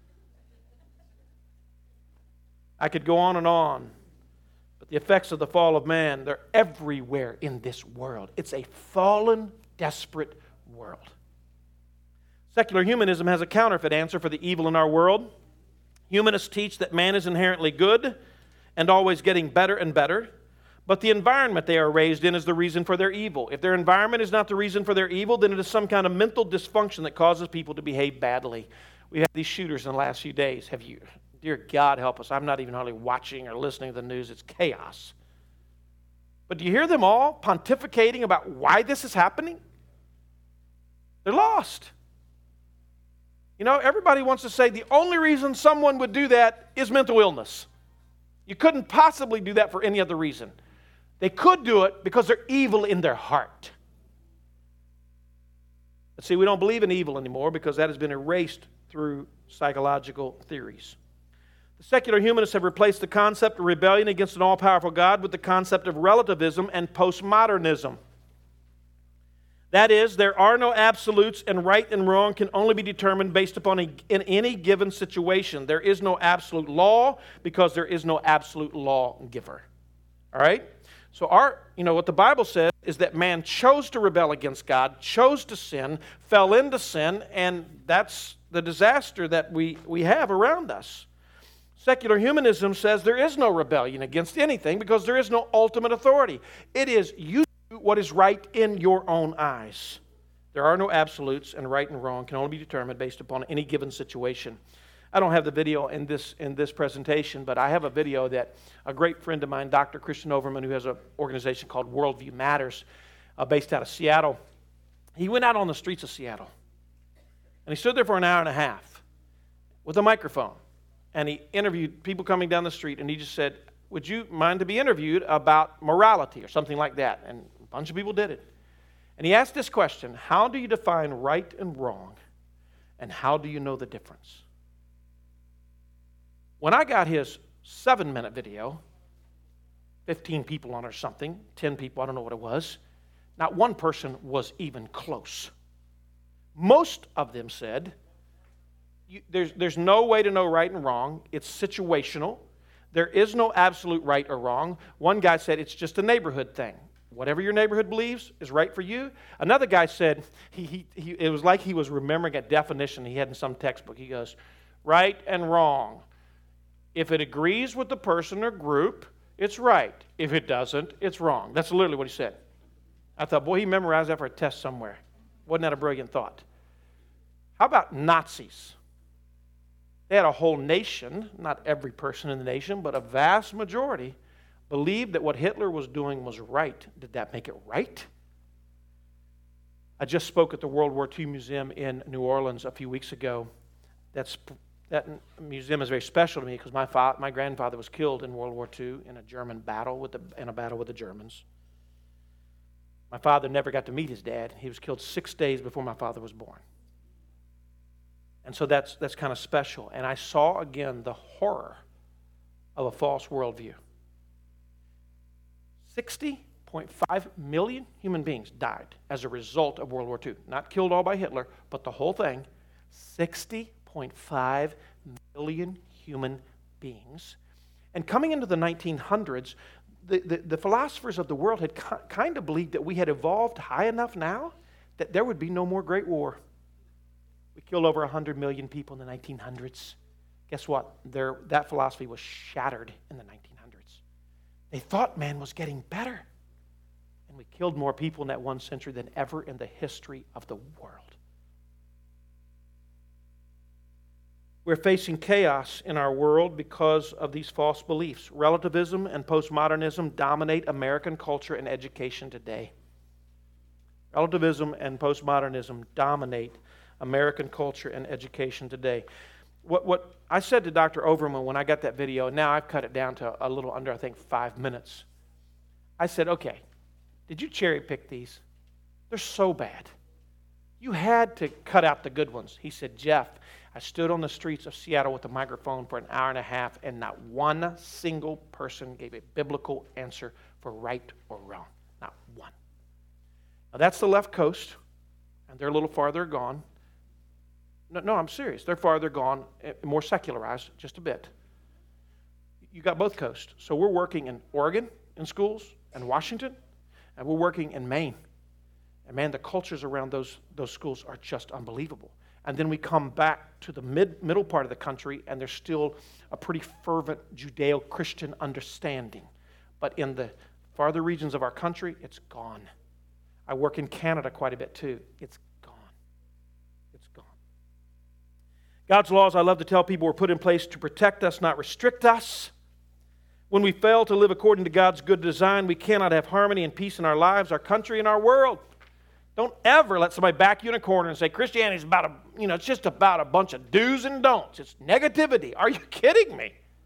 I could go on and on, but the effects of the fall of man, they're everywhere in this world. It's a fallen, desperate world. Secular humanism has a counterfeit answer for the evil in our world. Humanists teach that man is inherently good and always getting better and better, but the environment they are raised in is the reason for their evil. If their environment is not the reason for their evil, then it is some kind of mental dysfunction that causes people to behave badly. We had these shooters in the last few days. Have you? Dear God, help us. I'm not even hardly watching or listening to the news. It's chaos. But do you hear them all pontificating about why this is happening? They're lost. You know, everybody wants to say the only reason someone would do that is mental illness. You couldn't possibly do that for any other reason. They could do it because they're evil in their heart. But see, we don't believe in evil anymore because that has been erased through psychological theories. The secular humanists have replaced the concept of rebellion against an all-powerful God with the concept of relativism and postmodernism. That is, there are no absolutes, and right and wrong can only be determined based upon a, in any given situation. There is no absolute law because there is no absolute lawgiver. All right? So our, you know, what the Bible says is that man chose to rebel against God, chose to sin, fell into sin, and that's the disaster that we, we have around us. Secular humanism says there is no rebellion against anything because there is no ultimate authority. It is you do what is right in your own eyes. There are no absolutes, and right and wrong can only be determined based upon any given situation. I don't have the video in this in this presentation, but I have a video that a great friend of mine, Doctor Christian Overman, who has an organization called Worldview Matters, uh, based out of Seattle. He went out on the streets of Seattle, and he stood there for an hour and a half with a microphone, and he interviewed people coming down the street, and he just said, would you mind to be interviewed about morality or something like that? And a bunch of people did it. And he asked this question, how do you define right and wrong, and how do you know the difference? When I got his seven-minute video, fifteen people on or something, ten people, I don't know what it was, not one person was even close. Most of them said, you, there's, there's no way to know right and wrong. It's situational. There is no absolute right or wrong. One guy said it's just a neighborhood thing. Whatever your neighborhood believes is right for you. Another guy said, he, he, he, it was like he was remembering a definition he had in some textbook. He goes, right and wrong. If it agrees with the person or group, it's right. If it doesn't, it's wrong. That's literally what he said. I thought, boy, he memorized that for a test somewhere. Wasn't that a brilliant thought? How about Nazis? They had a whole nation, not every person in the nation, but a vast majority believed that what Hitler was doing was right. Did that make it right? I just spoke at the World War Two Museum in New Orleans a few weeks ago. That's That museum is very special to me because my fa- my grandfather was killed in World War Two in a German battle with the, in a battle with the Germans. My father never got to meet his dad. He was killed six days before my father was born. And so that's that's kind of special. And I saw again the horror of a false worldview. sixty point five million human beings died as a result of World War Two. Not killed all by Hitler, but the whole thing. sixty point five million human beings. And coming into the nineteen hundreds, the, the, the philosophers of the world had ki- kind of believed that we had evolved high enough now that there would be no more Great War. We killed over one hundred million people in the nineteen hundreds. Guess what? Their, that philosophy was shattered in the nineteen hundreds. They thought man was getting better. And we killed more people in that one century than ever in the history of the world. We're facing chaos in our world because of these false beliefs. Relativism and postmodernism dominate American culture and education today. Relativism and postmodernism dominate American culture and education today. What, what I said to Doctor Overman when I got that video, and now I've cut it down to a little under, I think, five minutes. I said, okay, did you cherry pick these? They're so bad. You had to cut out the good ones. He said, Jeff, I stood on the streets of Seattle with a microphone for an hour and a half, and not one single person gave a biblical answer for right or wrong. Not one. Now, that's the left coast, and they're a little farther gone. No, no, I'm serious. They're farther gone, more secularized, just a bit. You got both coasts. So we're working in Oregon in schools, and Washington, and we're working in Maine. And man, the cultures around those, those schools are just unbelievable. And then we come back to the mid, middle part of the country, and there's still a pretty fervent Judeo-Christian understanding. But in the farther regions of our country, it's gone. I work in Canada quite a bit too. It's gone. It's gone. God's laws, I love to tell people, were put in place to protect us, not restrict us. When we fail to live according to God's good design, we cannot have harmony and peace in our lives, our country, and our world. Don't ever let somebody back you in a corner and say Christianity is about a, you know, it's just about a bunch of do's and don'ts. It's negativity. Are you kidding me?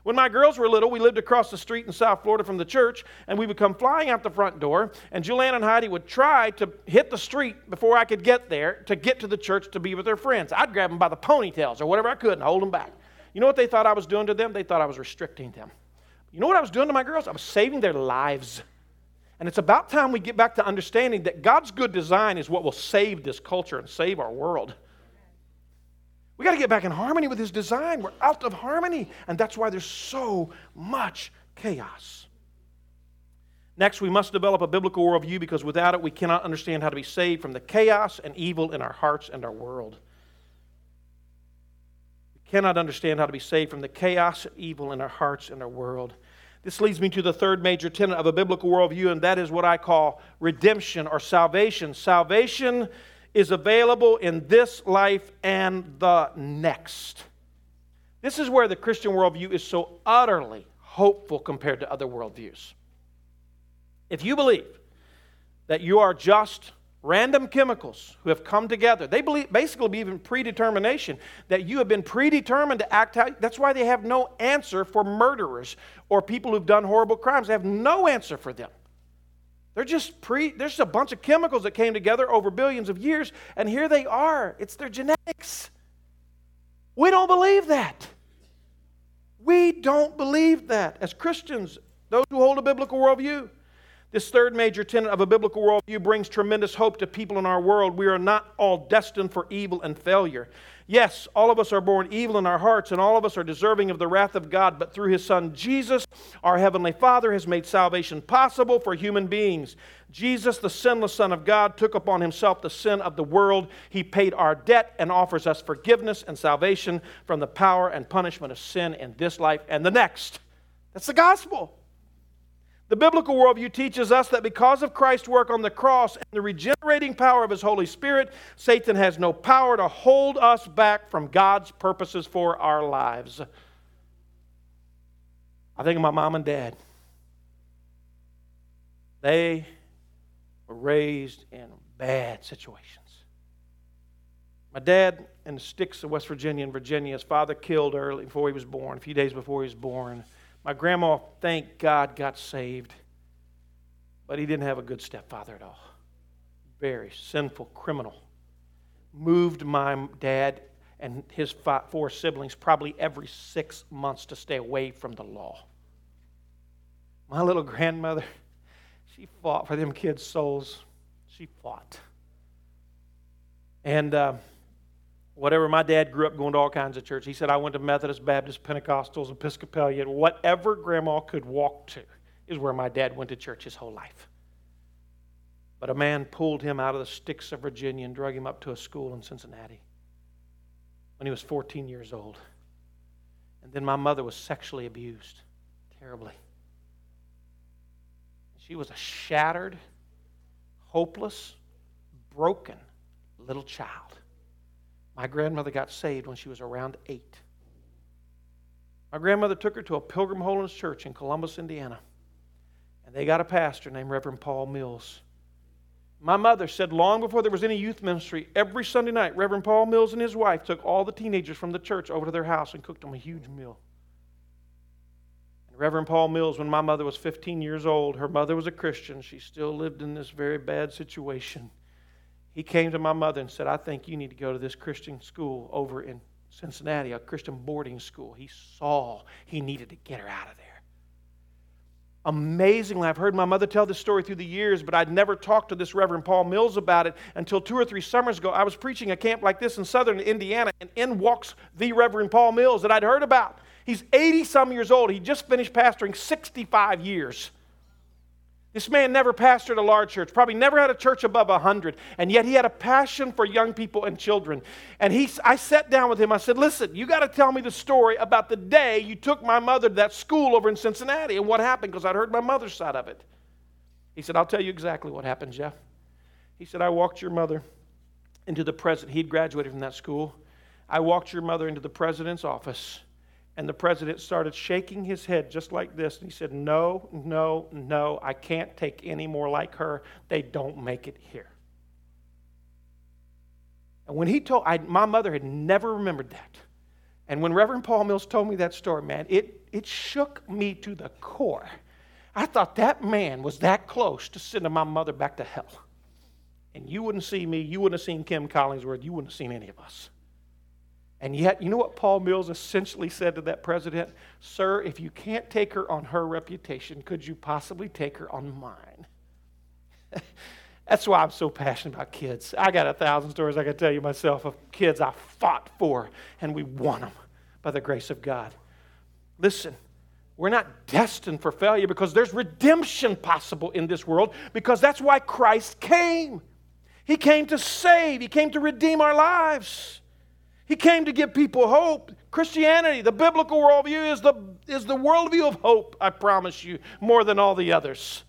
When my girls were little, we lived across the street in South Florida from the church, and we would come flying out the front door, and Julianne and Heidi would try to hit the street before I could get there to get to the church to be with their friends. I'd grab them by the ponytails or whatever I could and hold them back. You know what they thought I was doing to them? They thought I was restricting them. You know what I was doing to my girls? I was saving their lives. And it's about time we get back to understanding that God's good design is what will save this culture and save our world. We got to get back in harmony with His design. We're out of harmony, and that's why there's so much chaos. Next, we must develop a biblical worldview, because without it, we cannot understand how to be saved from the chaos and evil in our hearts and our world. We cannot understand how to be saved from the chaos and evil in our hearts and our world. This leads me to the third major tenet of a biblical worldview, and that is what I call redemption or salvation. Salvation is available in this life and the next. This is where the Christian worldview is so utterly hopeful compared to other worldviews. If you believe that you are just random chemicals who have come together, they believe, basically believe in predetermination, that you have been predetermined to act out. That's why they have no answer for murderers or people who've done horrible crimes. They have no answer for them. They're just pre, there's just a bunch of chemicals that came together over billions of years, and here they are. It's their genetics. We don't believe that. We don't believe that as Christians, those who hold a biblical worldview. This third major tenet of a biblical worldview brings tremendous hope to people in our world. We are not all destined for evil and failure. Yes, all of us are born evil in our hearts, and all of us are deserving of the wrath of God, but through His Son Jesus, our Heavenly Father has made salvation possible for human beings. Jesus, the sinless Son of God, took upon Himself the sin of the world. He paid our debt and offers us forgiveness and salvation from the power and punishment of sin in this life and the next. That's the gospel. The biblical worldview teaches us that because of Christ's work on the cross and the regenerating power of His Holy Spirit, Satan has no power to hold us back from God's purposes for our lives. I think of my mom and dad. They were raised in bad situations. My dad in the sticks of West Virginia and Virginia, his father killed early before he was born, a few days before he was born. My grandma, thank God, got saved, but he didn't have a good stepfather at all. Very sinful criminal. Moved my dad and his five, four siblings probably every six months to stay away from the law. My little grandmother, she fought for them kids' souls. She fought. And uh, whatever, my dad grew up going to all kinds of church. He said, I went to Methodist, Baptist, Pentecostals, Episcopalian. Whatever grandma could walk to is where my dad went to church his whole life. But a man pulled him out of the sticks of Virginia and drug him up to a school in Cincinnati when he was fourteen years old. And then my mother was sexually abused terribly. She was a shattered, hopeless, broken little child. My grandmother got saved when she was around eight. My grandmother took her to a Pilgrim Holiness Church in Columbus, Indiana. And they got a pastor named Reverend Paul Mills. My mother said long before there was any youth ministry, every Sunday night, Reverend Paul Mills and his wife took all the teenagers from the church over to their house and cooked them a huge meal. And Reverend Paul Mills, when my mother was fifteen years old, her mother was a Christian. She still lived in this very bad situation. He came to my mother and said, I think you need to go to this Christian school over in Cincinnati, a Christian boarding school. He saw he needed to get her out of there. Amazingly, I've heard my mother tell this story through the years, but I'd never talked to this Reverend Paul Mills about it until two or three summers ago. I was preaching a camp like this in southern Indiana, and in walks the Reverend Paul Mills that I'd heard about. He's eighty-some years old. He just finished pastoring sixty-five years. This man never pastored a large church, probably never had a church above one hundred, and yet he had a passion for young people and children. And he, I sat down with him. I said, listen, you got to tell me the story about the day you took my mother to that school over in Cincinnati and what happened, because I'd heard my mother's side of it. He said, I'll tell you exactly what happened, Jeff. He said, I walked your mother into the president. He'd graduated from that school. I walked your mother into the president's office. And the president started shaking his head just like this. And he said, no, no, no, I can't take any more like her. They don't make it here. And when he told, I, my mother had never remembered that. And when Reverend Paul Mills told me that story, man, it it shook me to the core. I thought that man was that close to sending my mother back to hell. And you wouldn't see me, you wouldn't have seen Kim Collingsworth, you wouldn't have seen any of us. And yet, you know what Paul Mills essentially said to that president? Sir, if you can't take her on her reputation, could you possibly take her on mine? That's why I'm so passionate about kids. I got a thousand stories I can tell you myself of kids I fought for, and we won them by the grace of God. Listen, we're not destined for failure because there's redemption possible in this world, because that's why Christ came. He came to save. He came to redeem our lives. He came to give people hope. Christianity, the biblical worldview, is the, is the worldview of hope, I promise you, more than all the others.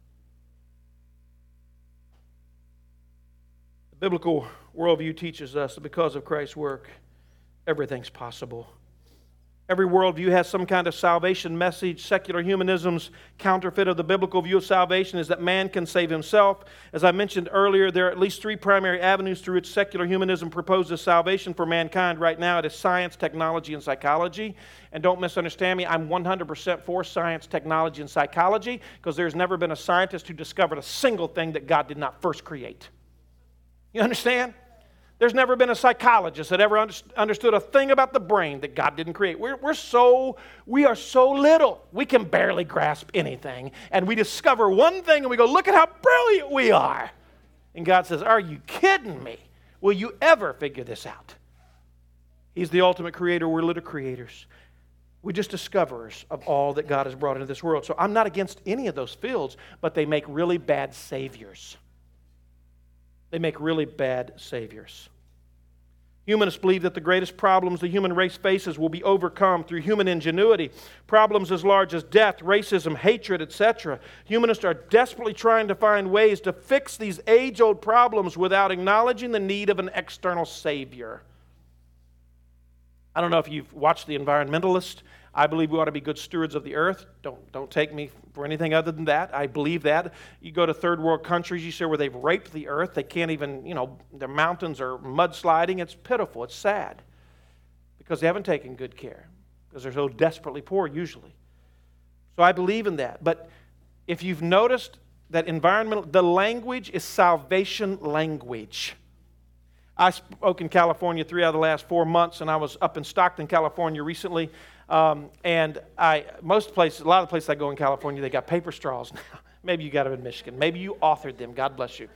The biblical worldview teaches us that because of Christ's work, everything's possible. Every worldview has some kind of salvation message. Secular humanism's counterfeit of the biblical view of salvation is that man can save himself. As I mentioned earlier, there are at least three primary avenues through which secular humanism proposes salvation for mankind right now. It is science, technology, and psychology. And don't misunderstand me, I'm one hundred percent for science, technology, and psychology, because there's never been a scientist who discovered a single thing that God did not first create. You understand? There's never been a psychologist that ever understood a thing about the brain that God didn't create. We're, we're so, we are so little. We can barely grasp anything. And we discover one thing and we go, look at how brilliant we are. And God says, are you kidding me? Will you ever figure this out? He's the ultimate creator. We're little creators. We're just discoverers of all that God has brought into this world. So I'm not against any of those fields, but they make really bad saviors. They make really bad saviors. Humanists believe that the greatest problems the human race faces will be overcome through human ingenuity. Problems as large as death, racism, hatred, et cetera. Humanists are desperately trying to find ways to fix these age-old problems without acknowledging the need of an external savior. I don't know if you've watched The Environmentalist. I believe we ought to be good stewards of the earth. Don't, don't take me for anything other than that. I believe that. You go to third world countries, you see where they've raped the earth. They can't even, you know, their mountains are mudsliding. It's pitiful. It's sad. Because they haven't taken good care. Because they're so desperately poor usually. So I believe in that. But if you've noticed that environmental, the language is salvation language. I spoke in California three out of the last four months, and I was up in Stockton, California recently. Um, and I, most places, a lot of places I go in California, they got paper straws now. Maybe you got them in Michigan. Maybe you authored them. God bless you.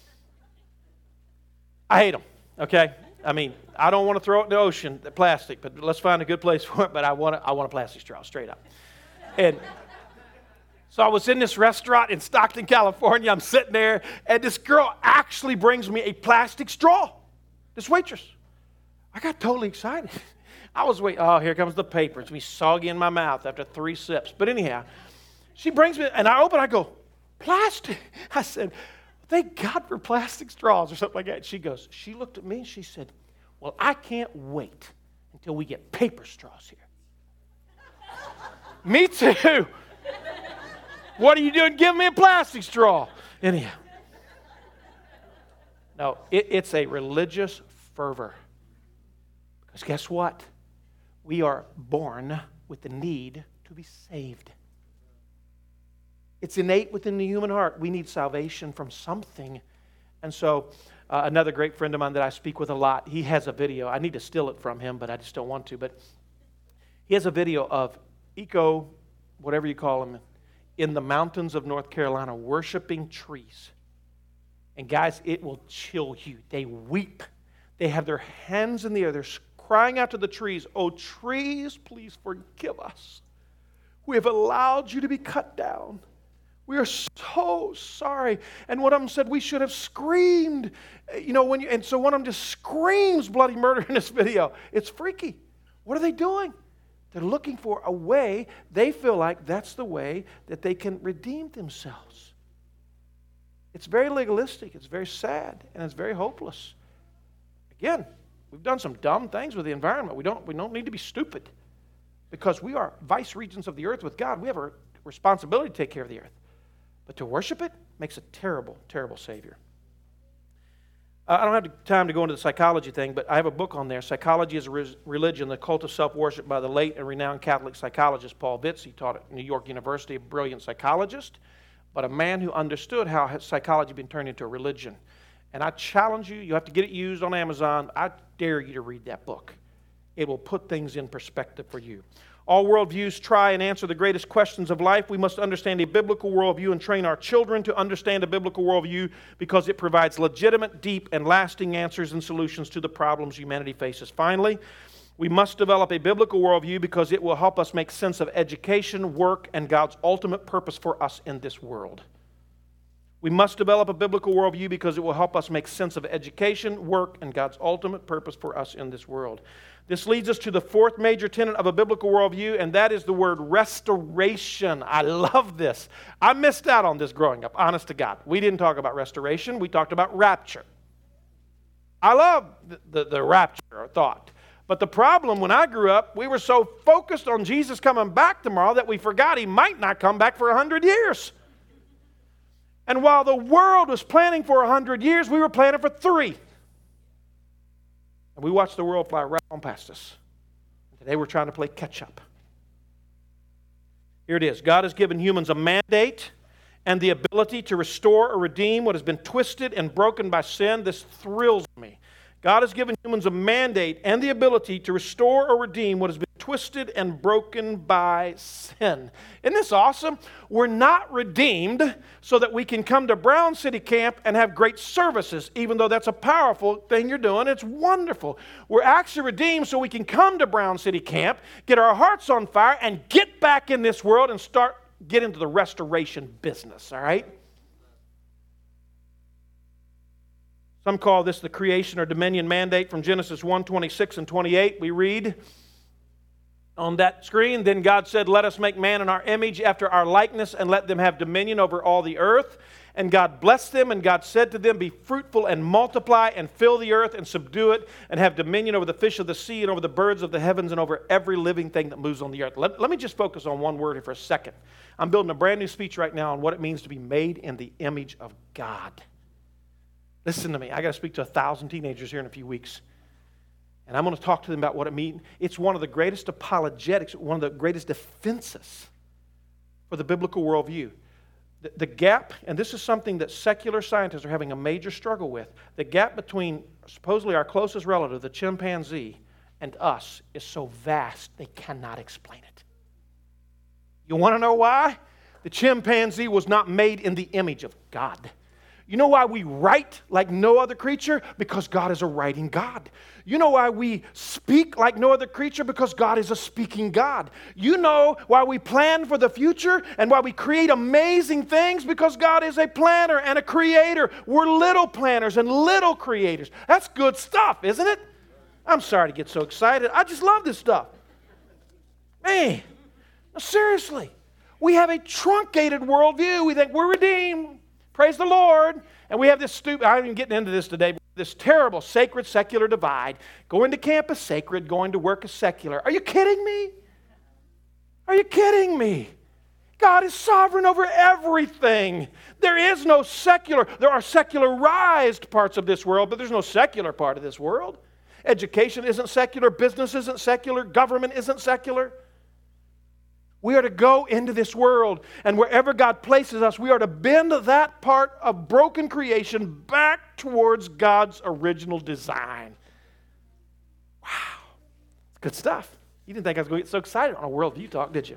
I hate them, okay? I mean, I don't want to throw it in the ocean, the plastic, but let's find a good place for it. But I want a, I want a plastic straw, straight up. And so I was in this restaurant in Stockton, California. I'm sitting there, and this girl actually brings me a plastic straw. This waitress. I got totally excited. I was waiting. Oh, here comes the paper. It's going to be soggy in my mouth after three sips. But anyhow, she brings me, and I open, I go, plastic. I said, thank God for plastic straws or something like that. She goes, she looked at me and she said, well, I can't wait until we get paper straws here. Me too. What are you doing? Give me a plastic straw. Anyhow. No, it, it's a religious fervor. Because guess what? We are born with the need to be saved. It's innate within the human heart. We need salvation from something. And so uh, another great friend of mine that I speak with a lot, he has a video. I need to steal it from him, but I just don't want to. But he has a video of eco, whatever you call them, in the mountains of North Carolina worshiping trees. And guys, it will chill you. They weep. They have their hands in the air. They're crying out to the trees, oh, trees, please forgive us. We have allowed you to be cut down. We are so sorry. And one of them said, we should have screamed. You know, when you, and so one of them just screams bloody murder in this video. It's freaky. What are they doing? They're looking for a way. They feel like that's the way that they can redeem themselves. It's very legalistic. It's very sad. And it's very hopeless. Again, we've done some dumb things with the environment. We don't, we don't need to be stupid because we are vice regents of the earth with God. We have a responsibility to take care of the earth. But to worship it makes a terrible, terrible Savior. I don't have time to go into the psychology thing, but I have a book on there, Psychology as a Re- Religion, The Cult of Self-Worship, by the late and renowned Catholic psychologist Paul Vitz. He taught at New York University, a brilliant psychologist, but a man who understood how psychology had been turned into a religion. And I challenge you, you have to get it used on Amazon. I dare you to read that book. It will put things in perspective for you. All worldviews try and answer the greatest questions of life. We must understand a biblical worldview and train our children to understand a biblical worldview because it provides legitimate, deep, and lasting answers and solutions to the problems humanity faces. Finally, we must develop a biblical worldview because it will help us make sense of education, work, and God's ultimate purpose for us in this world. We must develop a biblical worldview because it will help us make sense of education, work, and God's ultimate purpose for us in this world. This leads us to the fourth major tenet of a biblical worldview, and that is the word restoration. I love this. I missed out on this growing up, honest to God. We didn't talk about restoration. We talked about rapture. I love the, the, the rapture thought. But the problem when I grew up, we were so focused on Jesus coming back tomorrow that we forgot He might not come back for a hundred years. And while the world was planning for a hundred years, we were planning for three. And we watched the world fly right on past us. Today we're trying to play catch up. Here it is. God has given humans a mandate and the ability to restore or redeem what has been twisted and broken by sin. This thrills me. God has given humans a mandate and the ability to restore or redeem what has been twisted and broken by sin. Isn't this awesome? We're not redeemed so that we can come to Brown City Camp and have great services, even though that's a powerful thing you're doing. It's wonderful. We're actually redeemed so we can come to Brown City Camp, get our hearts on fire, and get back in this world and start get into the restoration business, all right? Some call this the creation or dominion mandate from Genesis one, twenty-six and twenty-eight. We read on that screen, "Then God said, 'Let us make man in our image after our likeness and let them have dominion over all the earth.' And God blessed them, and God said to them, 'Be fruitful and multiply and fill the earth and subdue it and have dominion over the fish of the sea and over the birds of the heavens and over every living thing that moves on the earth.'" Let, let me just focus on one word here for a second. I'm building a brand new speech right now on what it means to be made in the image of God. Listen to me. I got to speak to a thousand teenagers here in a few weeks. And I'm going to talk to them about what it means. It's one of the greatest apologetics, one of the greatest defenses for the biblical worldview. The, the gap, and this is something that secular scientists are having a major struggle with, the gap between supposedly our closest relative, the chimpanzee, and us is so vast they cannot explain it. You want to know why? The chimpanzee was not made in the image of God. You know why we write like no other creature? Because God is a writing God. You know why we speak like no other creature? Because God is a speaking God. You know why we plan for the future and why we create amazing things? Because God is a planner and a creator. We're little planners and little creators. That's good stuff, isn't it? I'm sorry to get so excited. I just love this stuff. Man, no, seriously. We have a truncated worldview. We think we're redeemed. Praise the Lord. And we have this stupid, I'm even getting into this today, but this terrible sacred secular divide. Going to camp is sacred, going to work is secular. Are you kidding me? Are you kidding me? God is sovereign over everything. There is no secular. There are secularized parts of this world, but there's no secular part of this world. Education isn't secular. Business isn't secular. Government isn't secular. We are to go into this world, and wherever God places us, we are to bend that part of broken creation back towards God's original design. Wow. Good stuff. You didn't think I was going to get so excited on a worldview talk, did you?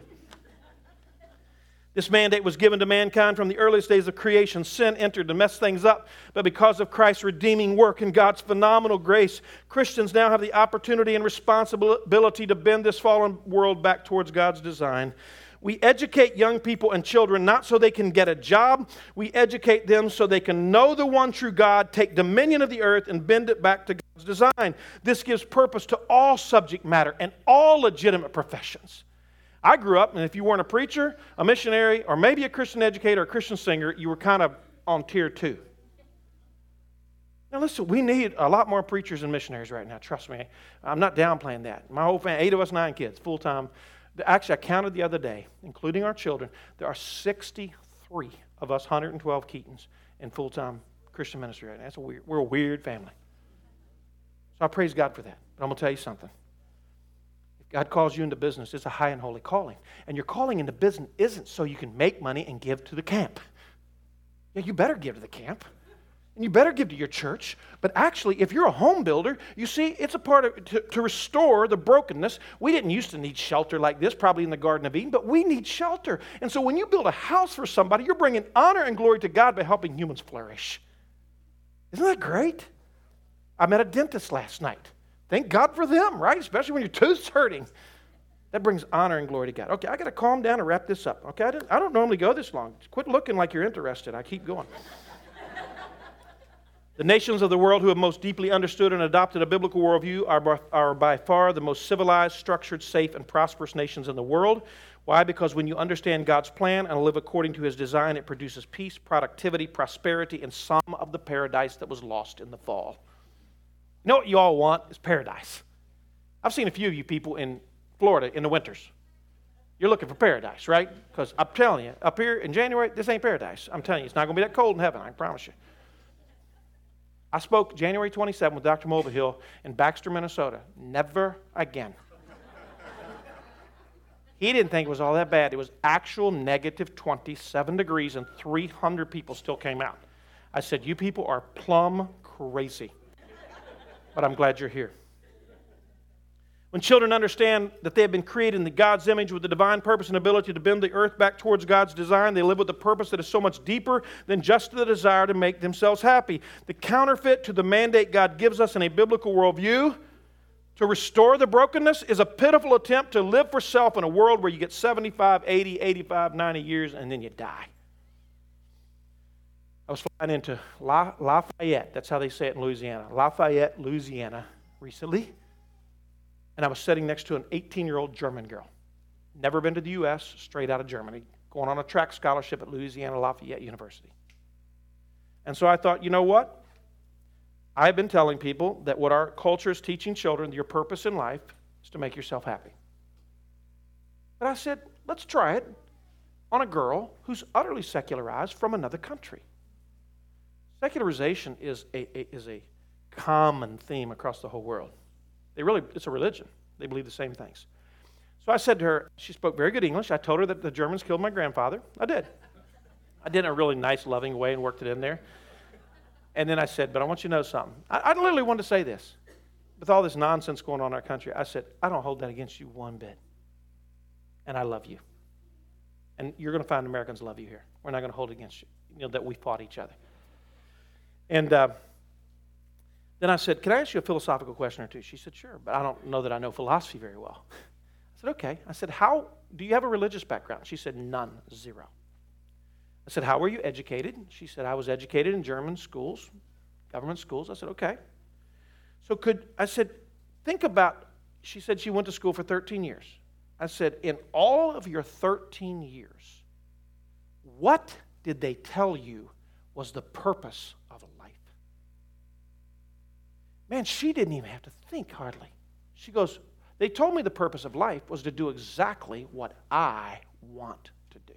This mandate was given to mankind from the earliest days of creation. Sin entered to mess things up, but because of Christ's redeeming work and God's phenomenal grace, Christians now have the opportunity and responsibility to bend this fallen world back towards God's design. We educate young people and children not so they can get a job. We educate them so they can know the one true God, take dominion of the earth, and bend it back to God's design. This gives purpose to all subject matter and all legitimate professions. I grew up, and if you weren't a preacher, a missionary, or maybe a Christian educator or a Christian singer, you were kind of on tier two. Now listen, we need a lot more preachers and missionaries right now. Trust me. I'm not downplaying that. My whole family, eight of us, nine kids, full-time. Actually, I counted the other day, including our children, there are sixty-three of us one hundred twelve Keatons in full-time Christian ministry right now. That's a weird, we're a weird family. So I praise God for that. But I'm going to tell you something. If God calls you into business, it's a high and holy calling. And your calling into business isn't so you can make money and give to the camp. Yeah, you better give to the camp. And you better give to your church. But actually, if you're a home builder, you see, it's a part of, to, to restore the brokenness. We didn't used to need shelter like this, probably in the Garden of Eden, but we need shelter. And so when you build a house for somebody, you're bringing honor and glory to God by helping humans flourish. Isn't that great? I met a dentist last night. Thank God for them, right? Especially when your tooth's hurting. That brings honor and glory to God. Okay, I got to calm down and wrap this up. Okay, I, didn't, I don't normally go this long. Quit looking like you're interested. I keep going. The nations of the world who have most deeply understood and adopted a biblical worldview are by, are by far the most civilized, structured, safe, and prosperous nations in the world. Why? Because when you understand God's plan and live according to His design, it produces peace, productivity, prosperity, and some of the paradise that was lost in the fall. You know what you all want is paradise. I've seen a few of you people in Florida in the winters. You're looking for paradise, right? Because I'm telling you, up here in January, this ain't paradise. I'm telling you, it's not going to be that cold in heaven, I can promise you. I spoke January twenty-seventh with Doctor Mulvihill in Baxter, Minnesota. Never again. He didn't think it was all that bad. It was actual negative twenty-seven degrees and three hundred people still came out. I said, you people are plumb crazy. But I'm glad you're here. When children understand that they have been created in God's image with the divine purpose and ability to bend the earth back towards God's design, they live with a purpose that is so much deeper than just the desire to make themselves happy. The counterfeit to the mandate God gives us in a biblical worldview to restore the brokenness is a pitiful attempt to live for self in a world where you get seventy-five, eighty, eighty-five, ninety years and then you die. I was flying into La, Lafayette, that's how they say it in Louisiana, Lafayette, Louisiana, recently. And I was sitting next to an eighteen-year-old German girl. Never been to the U S, straight out of Germany, going on a track scholarship at Louisiana Lafayette University. And so I thought, you know what? I've been telling people that what our culture is teaching children, your purpose in life is to make yourself happy. But I said, let's try it on a girl who's utterly secularized from another country. Secularization is a, a, is a common theme across the whole world. They really, it's a religion. They believe the same things. So I said to her, she spoke very good English. I told her that the Germans killed my grandfather. I did. I did in a really nice, loving way and worked it in there. And then I said, but I want you to know something. I, I literally wanted to say this. With all this nonsense going on in our country, I said, I don't hold that against you one bit. And I love you. And you're going to find Americans love you here. We're not going to hold it against you, you know, that we fought each other. And uh, then I said, can I ask you a philosophical question or two? She said, sure, but I don't know that I know philosophy very well. I said, okay. I said, how, do you have a religious background? She said, none, zero. I said, how were you educated? She said, I was educated in German schools, government schools. I said, okay. So could, I said, think about, she said she went to school for thirteen years. I said, in all of your thirteen years, what did they tell you was the purpose of a life? Man, she didn't even have to think hardly. She goes, they told me the purpose of life was to do exactly what I want to do.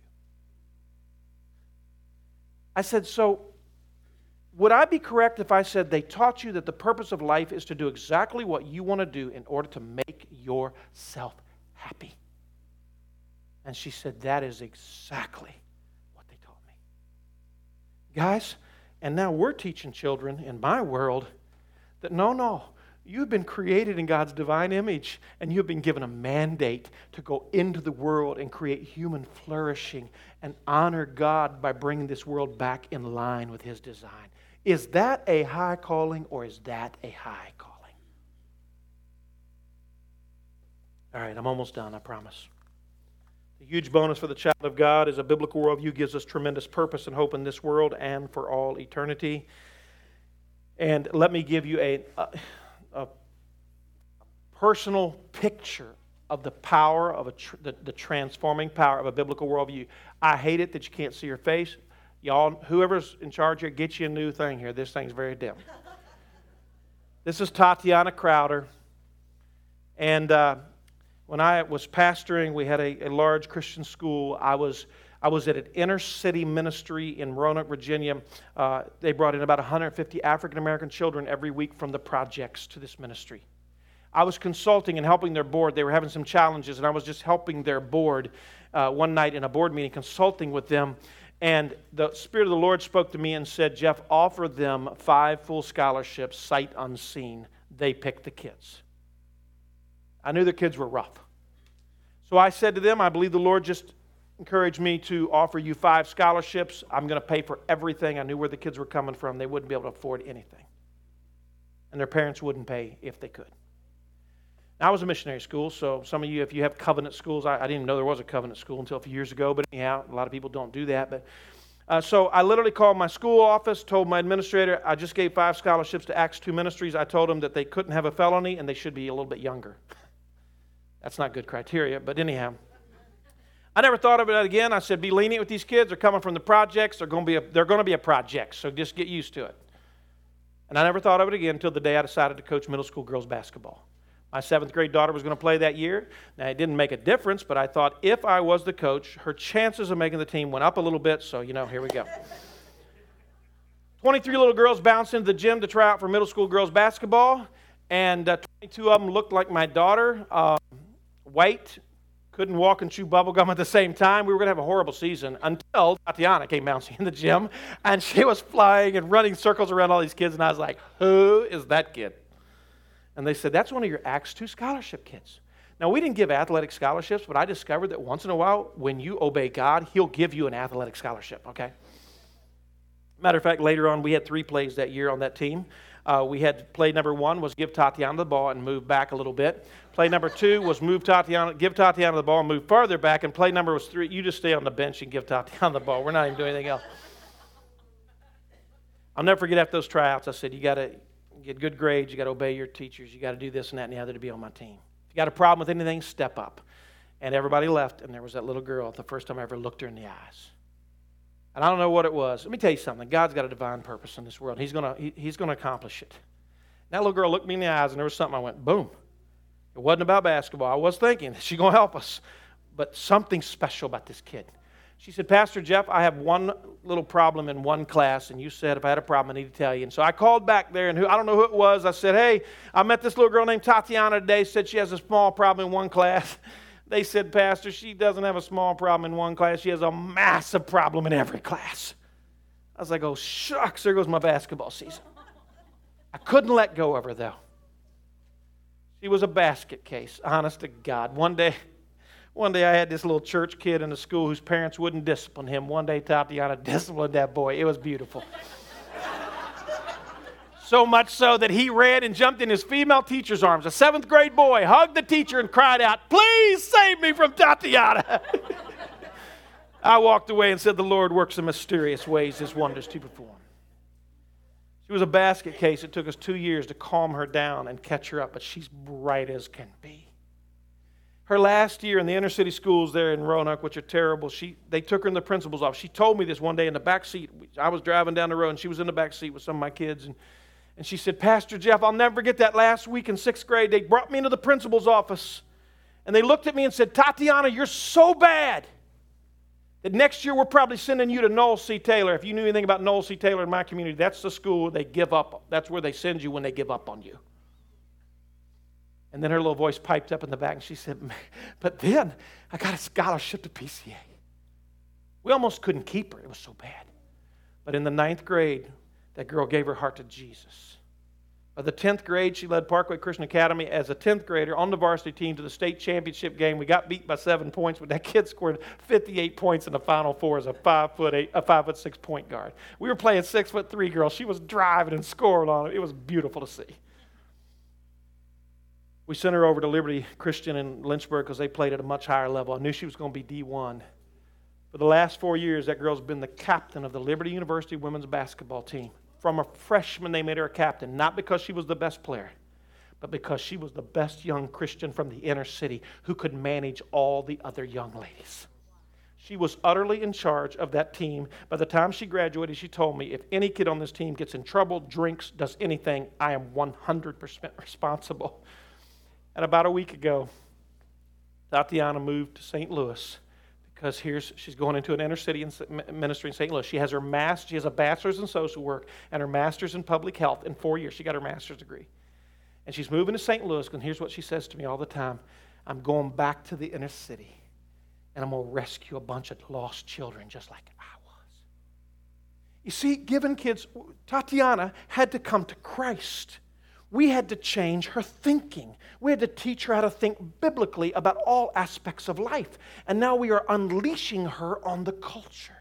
I said, so would I be correct if I said they taught you that the purpose of life is to do exactly what you want to do in order to make yourself happy? And she said, that is exactly what they taught me. Guys, and now we're teaching children in my world that no, no, you've been created in God's divine image and you've been given a mandate to go into the world and create human flourishing and honor God by bringing this world back in line with His design. Is that a high calling or is that a high calling? All right, I'm almost done, I promise. The huge bonus for the child of God is a biblical worldview gives us tremendous purpose and hope in this world and for all eternity. And let me give you a, a, a personal picture of the power of a tr- the, the transforming power of a biblical worldview. I hate it that you can't see her face. Y'all, whoever's in charge here, get you a new thing here. This thing's very dim. This is Tatiana Crowder. And uh, when I was pastoring, we had a, a large Christian school. I was I was at an inner city ministry in Roanoke, Virginia. Uh, they brought in about one hundred fifty African-American children every week from the projects to this ministry. I was consulting and helping their board. They were having some challenges, and I was just helping their board uh, one night in a board meeting, consulting with them. And the Spirit of the Lord spoke to me and said, Jeff, offer them five full scholarships, sight unseen. They picked the kids. I knew the kids were rough. So I said to them, I believe the Lord just encouraged me to offer you five scholarships. I'm going to pay for everything. I knew where the kids were coming from. They wouldn't be able to afford anything. And their parents wouldn't pay if they could. Now, I was a missionary school, so some of you, if you have covenant schools, I, I didn't even know there was a covenant school until a few years ago, but anyhow, a lot of people don't do that. But uh, so I literally called my school office, told my administrator, I just gave five scholarships to Acts two Ministries. I told them that they couldn't have a felony and they should be a little bit younger. That's not good criteria, but anyhow. I never thought of it again. I said, be lenient with these kids. They're coming from the projects. They're going to be a, they're going to be a project, so just get used to it. And I never thought of it again until the day I decided to coach middle school girls basketball. My seventh grade daughter was going to play that year. Now, it didn't make a difference, but I thought if I was the coach, her chances of making the team went up a little bit, so, you know, here we go. twenty-three little girls bounced into the gym to try out for middle school girls basketball, and uh, twenty-two of them looked like my daughter, uh, white, couldn't walk and chew bubble gum at the same time. We were going to have a horrible season until Tatiana came bouncing in the gym, and she was flying and running circles around all these kids, and I was like, who is that kid? And they said, that's one of your Acts two scholarship kids. Now, we didn't give athletic scholarships, but I discovered that once in a while, when you obey God, He'll give you an athletic scholarship, okay? Matter of fact, later on, we had three plays that year on that team. Uh, we had play number one was give Tatiana the ball and move back a little bit. Play number two was move Tatiana, give Tatiana the ball and move farther back. And play number was three, you just stay on the bench and give Tatiana the ball. We're not even doing anything else. I'll never forget after those tryouts, I said, you got to get good grades, you got to obey your teachers, you got to do this and that and the other to be on my team. If you got a problem with anything, step up. And everybody left, and there was that little girl, the first time I ever looked her in the eyes. And I don't know what it was. Let me tell you something. God's got a divine purpose in this world. He's going to he, He's going to accomplish it. And that little girl looked me in the eyes, and there was something I went, boom. It wasn't about basketball. I was thinking, is she going to help us? But something special about this kid. She said, Pastor Jeff, I have one little problem in one class, and you said if I had a problem, I need to tell you. And so I called back there, and who, I don't know who it was. I said, hey, I met this little girl named Tatiana today, said she has a small problem in one class. They said, Pastor, she doesn't have a small problem in one class. She has a massive problem in every class. I was like, oh, shucks, there goes my basketball season. I couldn't let go of her, though. She was a basket case, honest to God. One day... One day I had this little church kid in the school whose parents wouldn't discipline him. One day Tatiana disciplined that boy. It was beautiful. So much so that he ran and jumped in his female teacher's arms. A seventh grade boy hugged the teacher and cried out, please save me from Tatiana. I walked away and said, the Lord works in mysterious ways, His wonders to perform. She was a basket case. It took us two years to calm her down and catch her up, but she's bright as can be. Her last year in the inner city schools there in Roanoke, which are terrible, she they took her in the principal's office. She told me this one day in the back seat. I was driving down the road, and she was in the back seat with some of my kids. And, and she said, Pastor Jeff, I'll never forget that last week in sixth grade. They brought me into the principal's office, and they looked at me and said, Tatiana, you're so bad that next year we're probably sending you to Noel C. Taylor. If you knew anything about Noel C. Taylor in my community, that's the school they give up. That's where they send you when they give up on you. And then her little voice piped up in the back, and she said, but then I got a scholarship to P C A. We almost couldn't keep her. It was so bad. But in the ninth grade, that girl gave her heart to Jesus. By the tenth grade, she led Parkway Christian Academy as a tenth grader on the varsity team to the state championship game. We got beat by seven points, but that kid scored fifty-eight points in the Final Four as a five foot eight, a five foot six point guard. We were playing six foot three girls. She was driving and scoring on it. It was beautiful to see. We sent her over to Liberty Christian in Lynchburg because they played at a much higher level. I knew she was going to be D one. For the last four years, that girl's been the captain of the Liberty University women's basketball team. From a freshman, they made her a captain, not because she was the best player, but because she was the best young Christian from the inner city who could manage all the other young ladies. She was utterly in charge of that team. By the time she graduated, she told me, if any kid on this team gets in trouble, drinks, does anything, I am one hundred percent responsible. And about a week ago, Tatiana moved to Saint Louis because here's she's going into an inner city in, ministry in Saint Louis. She has her master, she has a bachelor's in social work and her master's in public health in four years. She got her master's degree. And she's moving to Saint Louis, and here's what she says to me all the time. I'm going back to the inner city, and I'm going to rescue a bunch of lost children just like I was. You see, giving kids, Tatiana had to come to Christ. We had to change her thinking. We had to teach her how to think biblically about all aspects of life. And now we are unleashing her on the culture.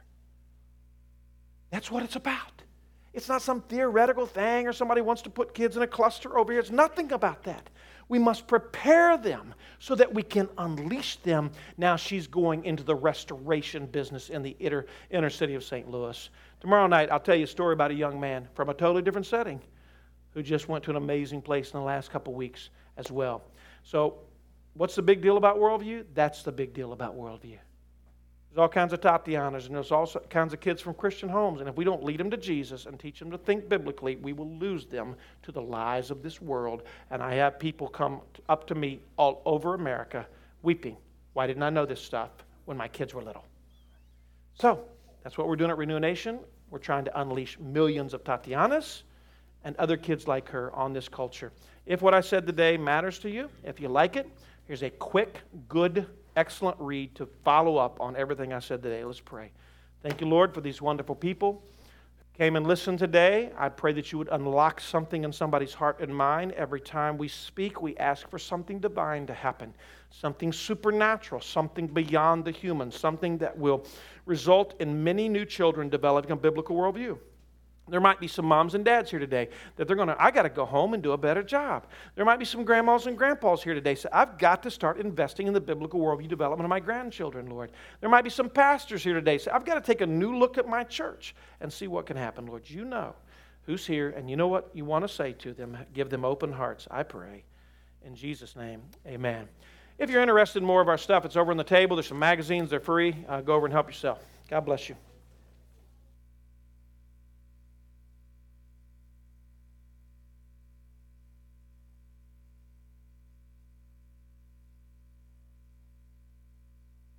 That's what it's about. It's not some theoretical thing or somebody wants to put kids in a cluster over here. It's nothing about that. We must prepare them so that we can unleash them. Now she's going into the restoration business in the inner, inner city of Saint Louis. Tomorrow night, I'll tell you a story about a young man from a totally different setting who just went to an amazing place in the last couple weeks as well. So what's the big deal about worldview? That's the big deal about worldview. There's all kinds of Tatianas, and there's all kinds of kids from Christian homes. And if we don't lead them to Jesus and teach them to think biblically, we will lose them to the lies of this world. And I have people come up to me all over America weeping. Why didn't I know this stuff when my kids were little? So that's what we're doing at Renew Nation. We're trying to unleash millions of Tatianas and other kids like her on this culture. If what I said today matters to you, if you like it, here's a quick, good, excellent read to follow up on everything I said today. Let's pray. Thank you, Lord, for these wonderful people who came and listened today. I pray that you would unlock something in somebody's heart and mind. Every time we speak, we ask for something divine to happen, something supernatural, something beyond the human, something that will result in many new children developing a biblical worldview. There might be some moms and dads here today that they're going to, I got to go home and do a better job. There might be some grandmas and grandpas here today say, I've got to start investing in the biblical worldview development of my grandchildren, Lord. There might be some pastors here today say, I've got to take a new look at my church and see what can happen, Lord. You know who's here, and you know what you want to say to them. Give them open hearts, I pray. In Jesus' name, amen. If you're interested in more of our stuff, it's over on the table. There's some magazines. They're free. Uh, go over and help yourself. God bless you.